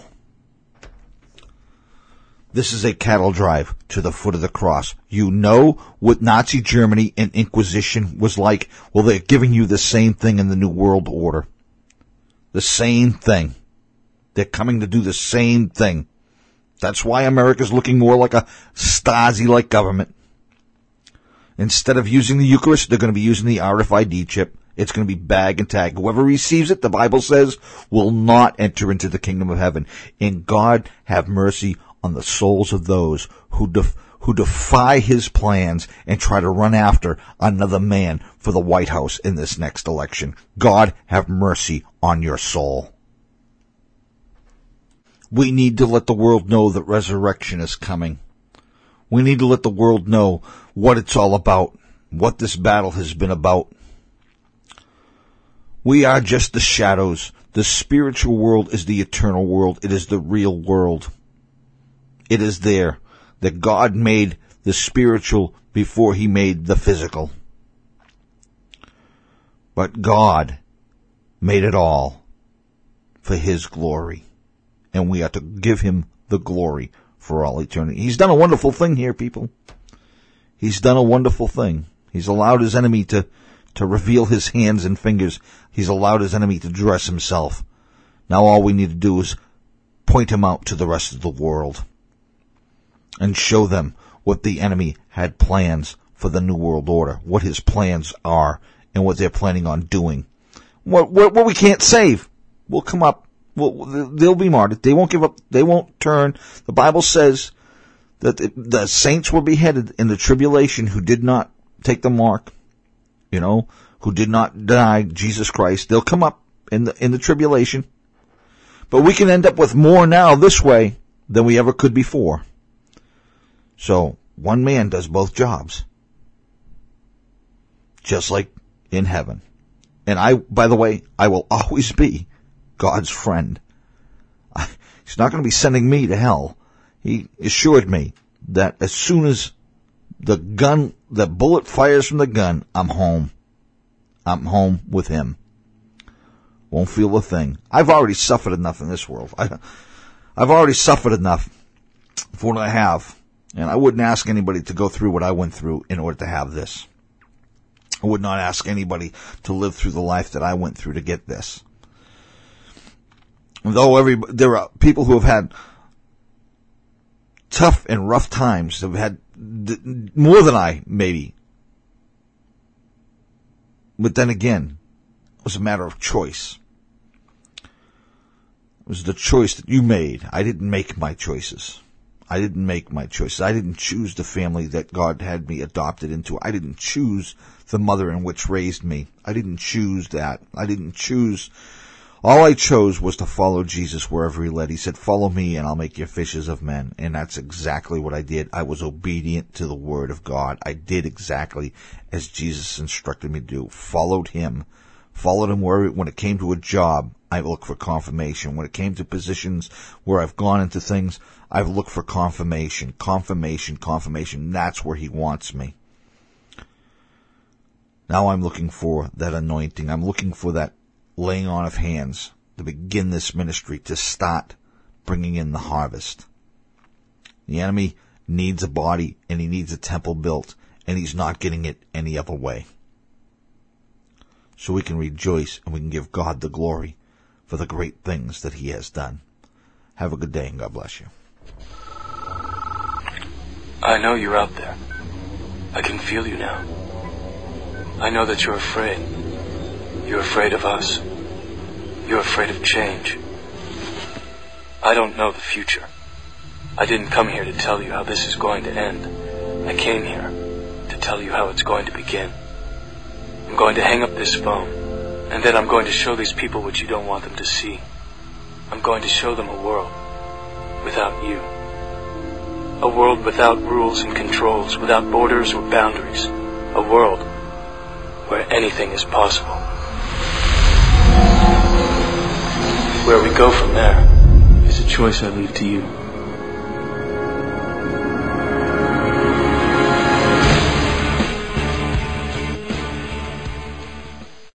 This is a cattle drive to the foot of the cross. You know what Nazi Germany and Inquisition was like? Well, they're giving you the same thing in the New World Order. The same thing. They're coming to do the same thing. That's why America's looking more like a Stasi-like government. Instead of using the Eucharist, they're going to be using the R F I D chip. It's going to be bag and tag. Whoever receives it, the Bible says, will not enter into the kingdom of heaven. And God have mercy on the souls of those who def- who defy his plans and try to run after another man for the White House in this next election. God have mercy on your soul. We need to let the world know that resurrection is coming. We need to let the world know what it's all about, what this battle has been about. We are just the shadows. The spiritual world is the eternal world. It is the real world. It is there that God made the spiritual before he made the physical. But God made it all for his glory. And we are to give him the glory for all eternity. He's done a wonderful thing here, people. He's done a wonderful thing. He's allowed his enemy to, to reveal his hands and fingers. He's allowed his enemy to dress himself. Now all we need to do is point him out to the rest of the world and show them what the enemy had plans for the New World Order, what his plans are, and what they're planning on doing. What, what, what we can't save will come up. Well, they'll be martyred. They won't give up. They won't turn. The Bible says that the, the saints were beheaded in the tribulation who did not take the mark, you know, who did not deny Jesus Christ. They'll come up in the in the tribulation. But we can end up with more now this way than we ever could before. So one man does both jobs, just like in heaven. And I, by the way, I will always be God's friend. He's not going to be sending me to hell. He assured me that as soon as the gun, the bullet fires from the gun, I'm home. I'm home with him. Won't feel a thing. I've already suffered enough in this world. I, I've already suffered enough for what I have. And I wouldn't ask anybody to go through what I went through in order to have this. I would not ask anybody to live through the life that I went through to get this. Though every, there are people who have had tough and rough times, have had d- more than I, maybe. But then again, it was a matter of choice. It was the choice that you made. I didn't make my choices. I didn't make my choices. I didn't choose the family that God had me adopted into. I didn't choose the mother in which raised me. I didn't choose that. I didn't choose. All I chose was to follow Jesus wherever he led. He said, follow me and I'll make you fishers of men. And that's exactly what I did. I was obedient to the word of God. I did exactly as Jesus instructed me to do. Followed him. Followed him where, when it came to a job, I looked for confirmation. When it came to positions where I've gone into things, I've looked for confirmation, confirmation, confirmation. That's where he wants me. Now I'm looking for that anointing. I'm looking for that laying on of hands to begin this ministry, to start bringing in the harvest. The enemy needs a body and he needs a temple built, and he's not getting it any other way. So we can rejoice and we can give God the glory for the great things that he has done. Have a good day and God bless you. I know you're out there. I can feel you now. I know that you're afraid. You're afraid of us. You're afraid of change. I don't know the future. I didn't come here to tell you how this is going to end. I came here to tell you how it's going to begin. I'm going to hang up this phone, and then I'm going to show these people what you don't want them to see. I'm going to show them a world without you. A world without rules and controls, without borders or boundaries. A world where anything is possible. Where we go from there is a choice I leave to you.